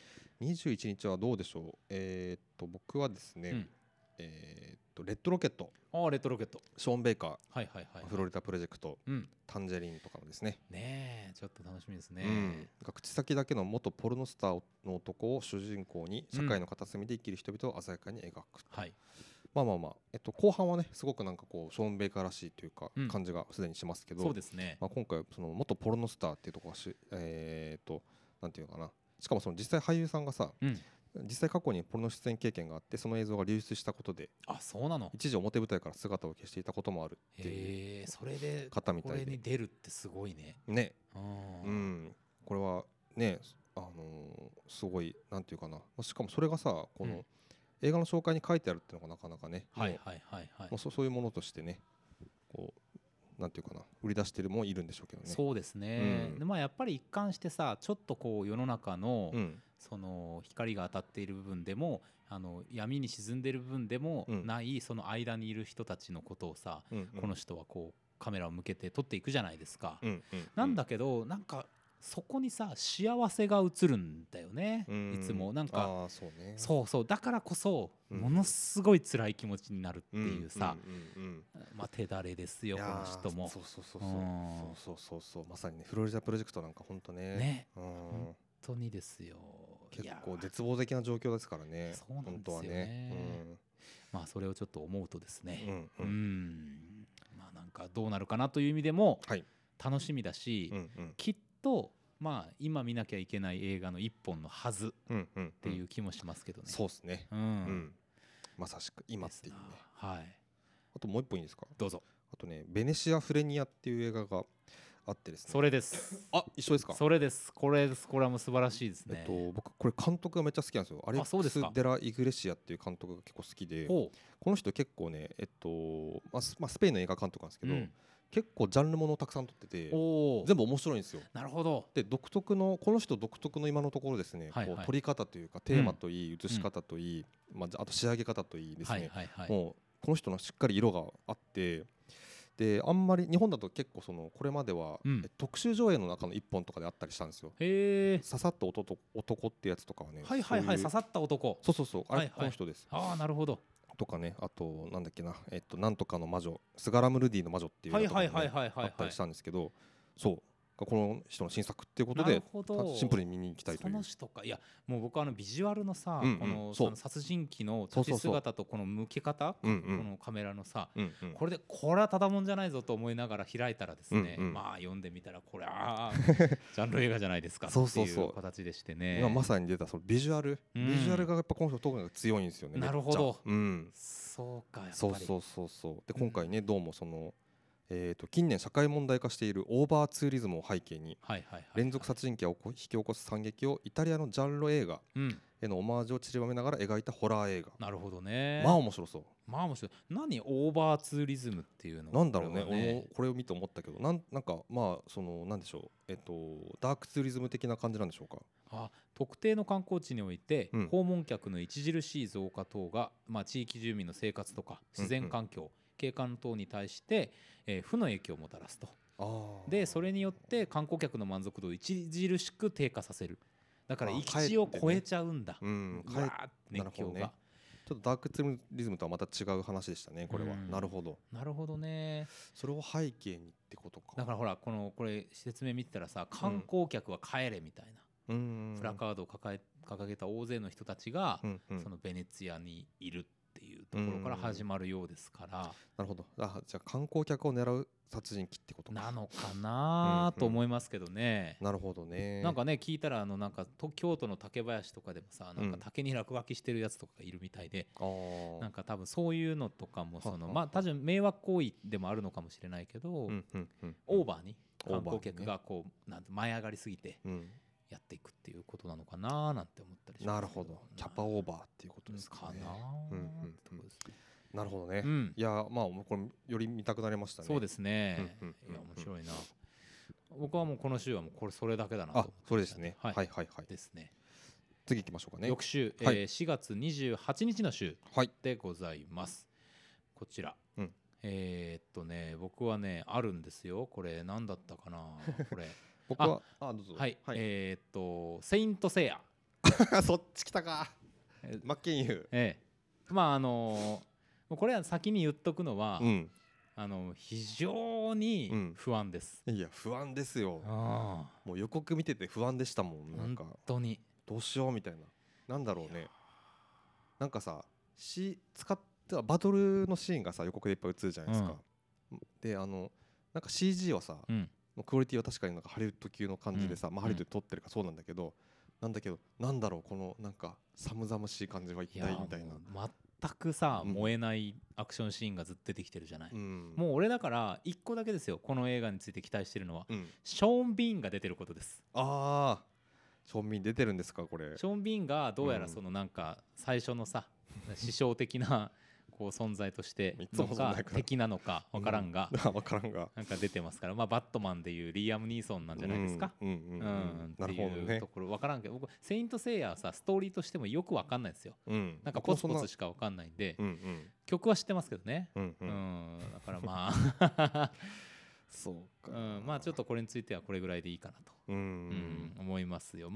。21日はどうでしょう。僕はですね、レッドロケット。 レッドロケット。 ショーン・ベイカー。 はいはいはい。 フロリダプロジェクト。タンジェリンとかのですね。 ねえ、ちょっと楽しみですね。 口先だけの元ポルノスターの男を主人公に社会の片隅で生きる人々を鮮やかに描く。はい。まあ後半はねすごくなんかこうショーン・ベイカーらしいというか感じがすでにしますけど、 そうですね。 今回その元ポルノスターっていうところがなんていうかな、しかもその実際俳優さんがさ、実際過去にポルノ出演経験があって、その映像が流出したことでそうなの、 一時表舞台から姿を消していたこともあるっていうそれで方みたいで、 これに出るってすごいね。 これはねすごいなんていうかな、しかもそれがさこの映画の紹介に書いてあるっていうのがなかなかね、そういうものとしてねこうなんていうかな売り出してるもいるんでしょうけどね。 そうですね。でやっぱり一貫してさちょっとこう世の中のその光が当たっている部分でも闇に沈んでいる部分でもないその間にいる人たちのことをさ、この人はこうカメラを向けて撮っていくじゃないですか。なんだけどなんかそこにさ幸せが映るんだよね、いつもなんかそうだからこそものすごい辛い気持ちになるっていうさ、手だれですよこの人も。 そうまさにねフロリダプロジェクトなんか本当ね本当にですよ。 結構絶望的な状況ですからね。 そうなんですよね。それをちょっと思うとですね、なんかどうなるかなという意味でも楽しみだし、きっと今見なきゃいけない映画の一本のはずっていう気もしますけどね。 そうですね。まさしく今っていうね。あともう一本いいですか。 どうぞ。 あとねベネシア・フレニアっていう映画があってですね。 それです。 一緒ですか。 それです。これはもう素晴らしいですね。 僕これ監督がめっちゃ好きなんですよ。アレックス・デラ・イグレシアっていう監督が結構好きで、この人結構ねスペインの映画監督なんですけど、 結構ジャンルものをたくさん撮ってて全部面白いんですよ。 なるほど。 でこの人独特の今のところですね、こう撮り方というかテーマといい、映し方といい、あと仕上げ方といいですね、もうこの人のしっかり色があって、であんまり日本だと結構これまでは、特集上映の中の一本とかであったりしたんですよ。刺さった男ってやつとかはね、 刺さった男、 そうあれこの人です。 ああなるほど。 とかね、あとなんだっけな、なんとかの魔女、スガラムルディの魔女っていうのがあったりしたんですけど、そうこの人の新作っていうことでシンプルに見に行きたいという。 その人か。いやもう僕ビジュアルのさ、この殺人鬼の立ち姿とこの向け方、このカメラのさ、これはただもんじゃないぞと思いながら開いたらですね、まあ読んでみたらこれジャンル映画じゃないですかっていう形でしてね。 今まさに出たそのビジュアルがやっぱこの人特に強いんですよね。 なるほど。そうか、やっぱりそうで今回ね、どうも近年社会問題化しているオーバーツーリズムを背景に連続殺人鬼を引き起こす惨劇をイタリアのジャンル映画へのオマージュを散りばめながら描いたホラー映画。 なるほどね。 まあ面白そう。 面白い。何オーバーツーリズムっていうのなんだろうね。俺もこれを見て思ったけど、なんかなんでしょう、ダークツーリズム的な感じなんでしょうか。 特定の観光地において、訪問客の著しい増加等が、地域住民の生活とか自然環境、景観等に対して、負の影響をもたらすと。でそれによって観光客の満足度を著しく低下させる。だから行き地を超えちゃうんだ、熱狂が。 ちょっとダークツーリズムとはまた違う話でしたね、これは。なるほどね。 それを背景にってことか。 だからほらこれ説明見てたらさ、観光客は帰れみたいな、プラカードを掲げた大勢の人たちが、そのベネツィアにいるっていうところから始まるようですから。 なるほど。じゃあ観光客を狙う殺人鬼ってことかなのかなと思いますけどね。 なるほどね。 なんかね聞いたらなんか京都の竹林とかでもさ、なんか竹に落書きしてるやつとかがいるみたいで、なんか多分そういうのとかも多分迷惑行為でもあるのかもしれないけど、オーバーに観光客がこうなんて舞い上がりすぎてやっていくっていうことなのかななんて思ったりします。 なるほど。キャパオーバーっていうことですかね。なるほどね。いやこれより見たくなりましたね。 そうですね。いや面白いな。僕はもうこの週はもうそれだけだなと。 それですね。はいですね。 次行きましょうかね。 翌週、4月28日の週でございます。こちら。僕はねあるんですよ。これ何だったかな。これ。 僕はどうぞ。 はい。セイントセイヤ。 そっち来たか。真剣佑。 これは先に言っとくのは、非常に不安です。 いや不安ですよ。もう予告見てて不安でしたもん。なんか本当にどうしようみたいな。なんだろうね。なんかさ、使ったバトルのシーンがさ予告でいっぱい映るじゃないですか。でなんか CG はさ、クオリティは確かになんかハリウッド級の感じでさ、ハリウッドで撮ってるかそうなんだけど、なんだろうこのなんか寒々しい感じは一体みたいな。 全くさ、燃えないアクションシーンがずっと出てきてるじゃない。もう俺だから1個だけですよ、この映画について期待してるのは、ショーン・ビーンが出てることです。 ショーン・ビーン出てるんですか。これショーン・ビーンがどうやらなんか最初のさ、師匠的なこう存在としてのか敵なのか分からんがなんか出てますから、バットマンでいうリアム・ニーソンなんじゃないですか。っていうところ分からんけど、僕セイント・セイヤはさストーリーとしてもよく分かんないですよ。なんかポツポツしか分かんないんで、曲は知ってますけどね。だからそうか、ちょっとこれについてはこれぐらいでいいかなと思いますよ。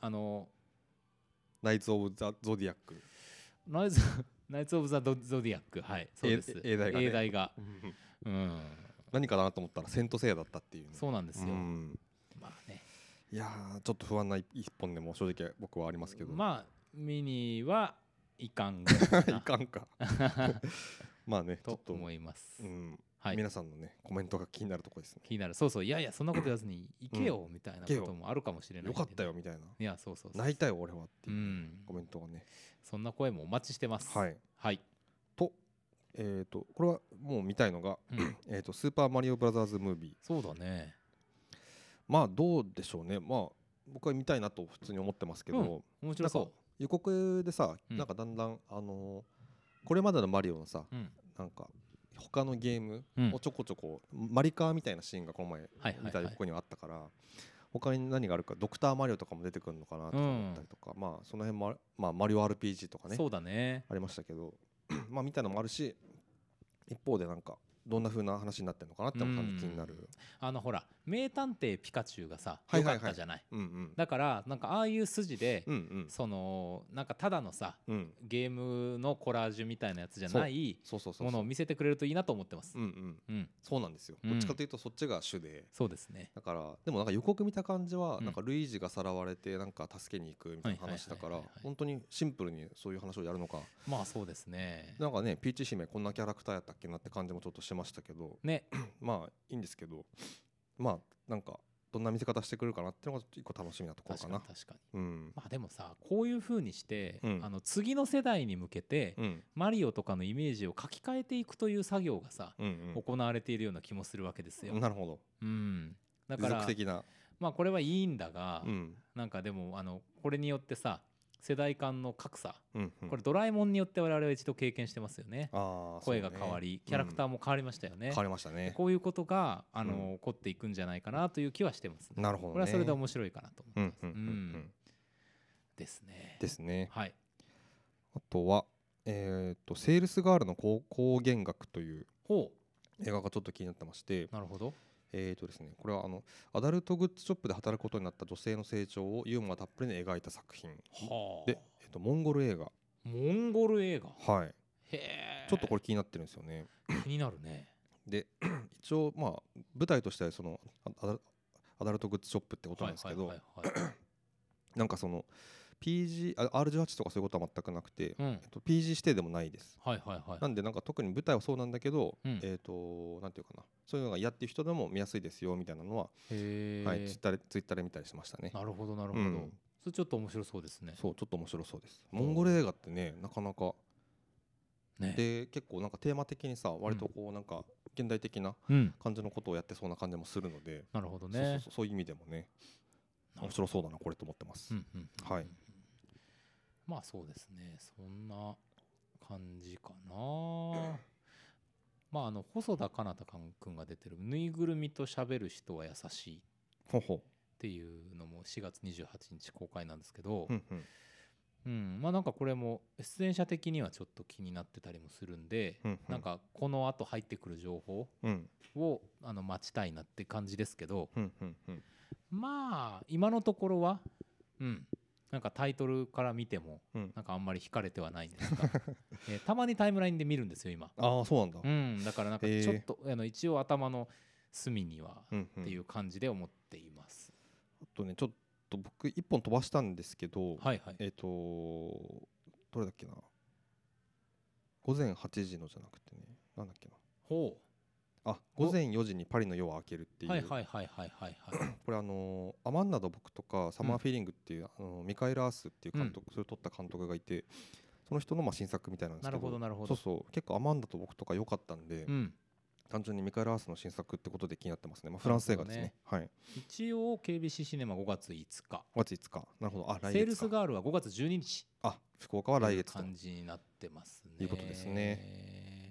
ナイツ・オブ・ザ・ゾディアック、 ナイツ・オブ・ザ・ゾディアック、はい、そうです。 英題が何かなと思ったらセントセイヤだったっていう。 そうなんですよ。 いやちょっと不安な一本でも正直僕はありますけど、 見にはいかんいかんかと思います。 皆さんのねコメントが気になるところですね。 気になる。そう、いやそんなこと言わずに行けよみたいなこともあるかもしれない。 よかったよみたいな。 いやそう泣いたよ俺はっていうコメントがね、 そんな声もお待ちしてます。 とこれはもう見たいのがスーパーマリオブラザーズムービー。 そうだね。 どうでしょうね。僕は見たいなと普通に思ってますけど、 面白そう。 予告でさ、なんかだんだんこれまでのマリオのさ、なんか他のゲームをちょこちょこ、マリカーみたいなシーンがこの前見たりここにはあったから、他に何があるか、ドクターマリオとかも出てくるのかなとか思ったりとか、まあその辺も、まあ、マリオ RPG とかね、 そうだね、 ありましたけどまあみたいなのもあるし、一方でなんかどんな風な話になってるのかなってのも気になる。 ほら名探偵ピカチュウがさ良かったじゃない。だからなんかああいう筋で、そのなんかただのさ、ゲームのコラージュみたいなやつじゃないものを見せてくれるといいなと思ってます。 そうなんですよ。どっちかというとそっちが主で。 そうですね。 だからでもなんか予告見た感じはなんかルイージがさらわれてなんか助けに行くみたいな話だから、本当にシンプルにそういう話をやるのか。 まあそうですね。 なんかね、ピーチ姫こんなキャラクターやったっけなって感じもちょっとしてましたけどねまあいいんですけど、まあなんかどんな見せ方してくるかなっていうのが一個楽しみなところかな。 確かに、まあでもさ、こういう風にして、次の世代に向けて、マリオとかのイメージを書き換えていくという作業がさ、行われているような気もするわけですよ。 なるほど。 だから持続的な、 まあこれはいいんだが、なんかでもこれによってさ、世代間の格差、これドラえもんによって我々は一度経験してますよね。声が変わり、キャラクターも変わりましたよね。 変わりましたね。 こういうことが起こっていくんじゃないかなという気はしてます。 なるほどね。 これはそれで面白いかなと思います。ですね。 ですね。 はい。 あとはセールスガールの光源学という映画がちょっと気になってまして。 なるほど。 ですね、これはアダルトグッズショップで働くことになった女性の成長をユーモアたっぷりに描いた作品で、モンゴル映画。はい。ちょっとこれ気になってるんですよね。 気になるね。 で一応まあ舞台としてはそのアダルトグッズショップってことなんですけど、なんかそのR18 とかそういうことは全くなくて、PG 指定でもないです。なんでなんか特に舞台はそうなんだけど、なんていうかな、そういうのが嫌っていう人でも見やすいですよみたいなのは、はい、ツイッターで見たりしましたね。 なるほどなるほど。それちょっと面白そうですね。 そう、ちょっと面白そうです。モンゴル映画ってね、なかなかで結構なんかテーマ的にさ、割とこうなんか現代的な感じのことをやってそうな感じもするので、 なるほどね。 そういう意味でもね、面白そうだなこれと思ってます。はい。 まあそうですね、そんな感じかな。まあ細田佳央太君が出てるぬいぐるみと喋る人は優しいっていうのも4月28日公開なんですけど、まあなんかこれも出演者的にはちょっと気になってたりもするんで、なんかこの後入ってくる情報を待ちたいなって感じですけど、まあ今のところはなんかタイトルから見てもなんかあんまり惹かれてはないんですが、たまにタイムラインで見るんですよ今。 そうなんだ。だからなんかちょっと一応頭の隅にはっていう感じで思っています。 あとね、ちょっと僕一本飛ばしたんですけど、どれだっけな、午前8時のじゃなくてね、なんだっけな、午前4時にパリの夜は明けるっていう、これアマンナと僕とかサマーフィーリングっていう、ミカエル・アースっていう監督、それを撮った監督がいて、その人の新作みたいなんですけど、そう結構アマンダと僕とか良かったんで、単純にミカエル・アースの新作ってことで気になってますね。フランス映画ですね。はい。 一応 KBC シネマ5月5日。 5月5日。なるほど。 セールスガールは5月12日。 福岡は来月と。 感じになってますね。 いうことですね。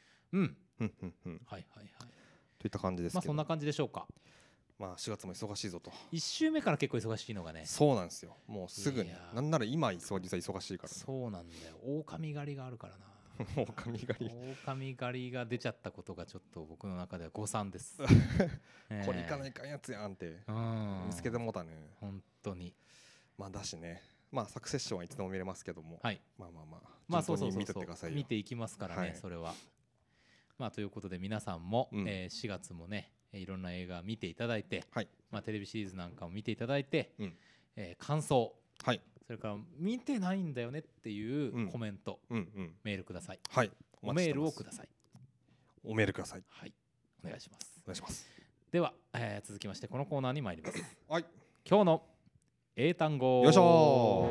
といった感じですけど。 まあそんな感じでしょうか。 まあ4月も忙しいぞと。 1週目から結構忙しいのがね。 そうなんですよ。もうすぐに。なんなら今実は忙しいから。 そうなんだよ。狼狩りがあるからな。 狼狩りが出ちゃったことがちょっと僕の中では誤算です。 これ行かないかんやつやんって見つけてもうたね。 本当に。 まあだしね、まあサクセッションはいつでも見れますけども、 まあそう見ていきますからね、それは。まあということで皆さんも4月もねいろんな映画見ていただいて、まあテレビシリーズなんかも見ていただいて、感想、それから見てないんだよねっていうコメント、メールください。おメールをください。 おメールください。 はい、お願いします。では続きましてこのコーナーに参ります。 はい。 今日の英単語。 よいしょ。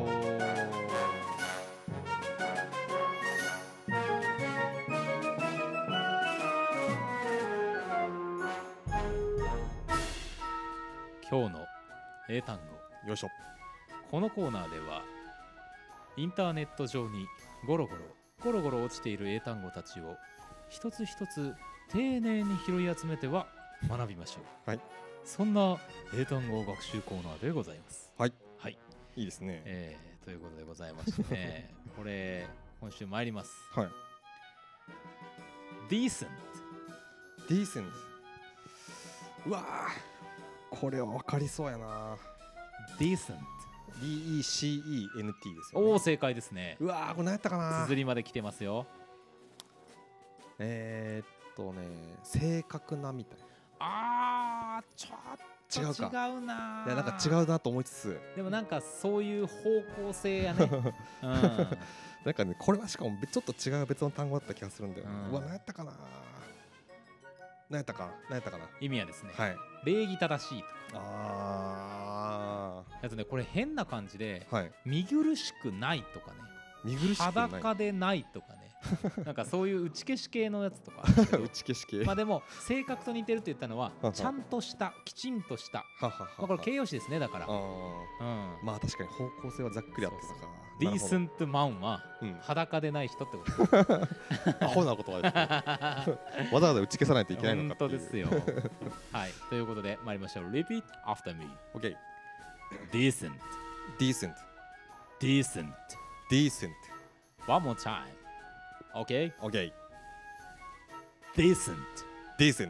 今日の英単語。 よいしょ。 このコーナーではインターネット上にゴロゴロ落ちている英単語たちを一つ一つ丁寧に拾い集めては学びましょう。 はい。 そんな英単語学習コーナーでございます。 はい。 はい。 いいですね。 ということでございましてね、これ今週参ります。 はい。 decent。 decent。うわー、これは分かりそうやな。 decent。 DECENT ですよね。 おお、正解ですね。 うわー、これ何やったかな。 綴りまで来てますよ。 正確なみたいな。 ちょっと違うな。 いや、なんか違うなと思いつつ、 でもなんかそういう方向性やね。 なんかね、これはしかもちょっと違う別の単語だった気がするんだよね。うわ、何やったかな。何やったかな。 意味はですね、 はい、 礼儀正しいとか。 あとね、これ変な感じで、 はい、 見苦しくないとかね、裸でないとかね、なんかそういう打ち消し系のやつとか打ち消し系。 まあでも性格と似てるって言ったのはちゃんとしたきちんとしたこれ形容詞ですね。だからまあ確かに方向性はざっくりあってたか。 ディーセントマンは裸でない人ってことアホなことはですねわざわざ打ち消さないといけないのかっていう。 本当ですよ。はい、ということで参りましょう。 Repeat after me. OK. Decent. Decent. Decent. Decent. One more time.Okay? Okay. Decent. Decent.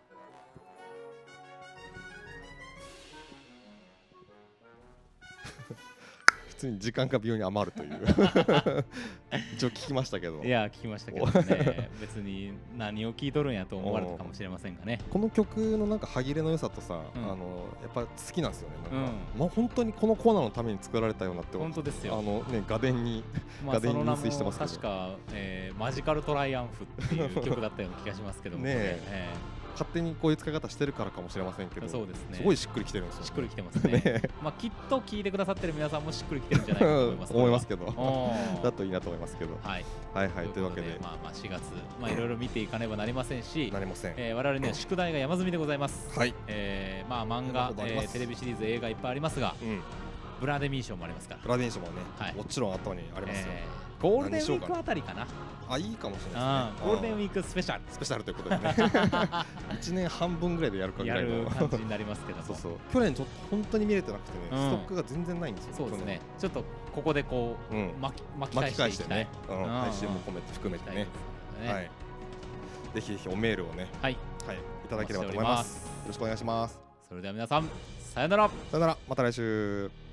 普通に時間が微妙に余るという一応聞きましたけど。 いや、聞きましたけどね。別に何を聞いとるんやと思われたかもしれませんがね。 この曲のなんか歯切れの良さとさ、やっぱ好きなんですよね。なんかまあ本当にこのコーナーのために作られたようなって。 本当ですよ。 画伝に入水してますけど。 確かマジカルトライアンフっていう曲だったような気がしますけどもね。 勝手にこういう使い方してるからかもしれませんけど、 そうですね。 すごいしっくりきてるんですよ。 しっくりきてますね。まあきっと聞いてくださってる皆さんもしっくりきてるんじゃないかと思いますけど、だといいなと思いますけど。はいはいはい。というわけで、 まあ4月いろいろ見ていかねばなりませんし、 なりません。 我々には宿題が山積みでございます。 はい。 まあ漫画、テレビシリーズ、映画いっぱいありますが、ブラデミー賞もありますから。 ブラデミー賞もね、もちろん後にありますよ。 ゴールデンウィークあたりかな。 あ、いいかもしれないですね。 ゴールデンウィークスペシャルということでね。1年半分ぐらいでやるかぐらいのやる感じになりますけども。 そう去年ちょっと本当に見れてなくてね、ストックが全然ないんですよ。 そうですね。ちょっとここでこう巻き返してね、 配信も含めてね。はい。ぜひぜひおメールをね、はいいただければと思います。よろしくお願いします。 それでは皆さん、さよなら。 さよなら。また来週。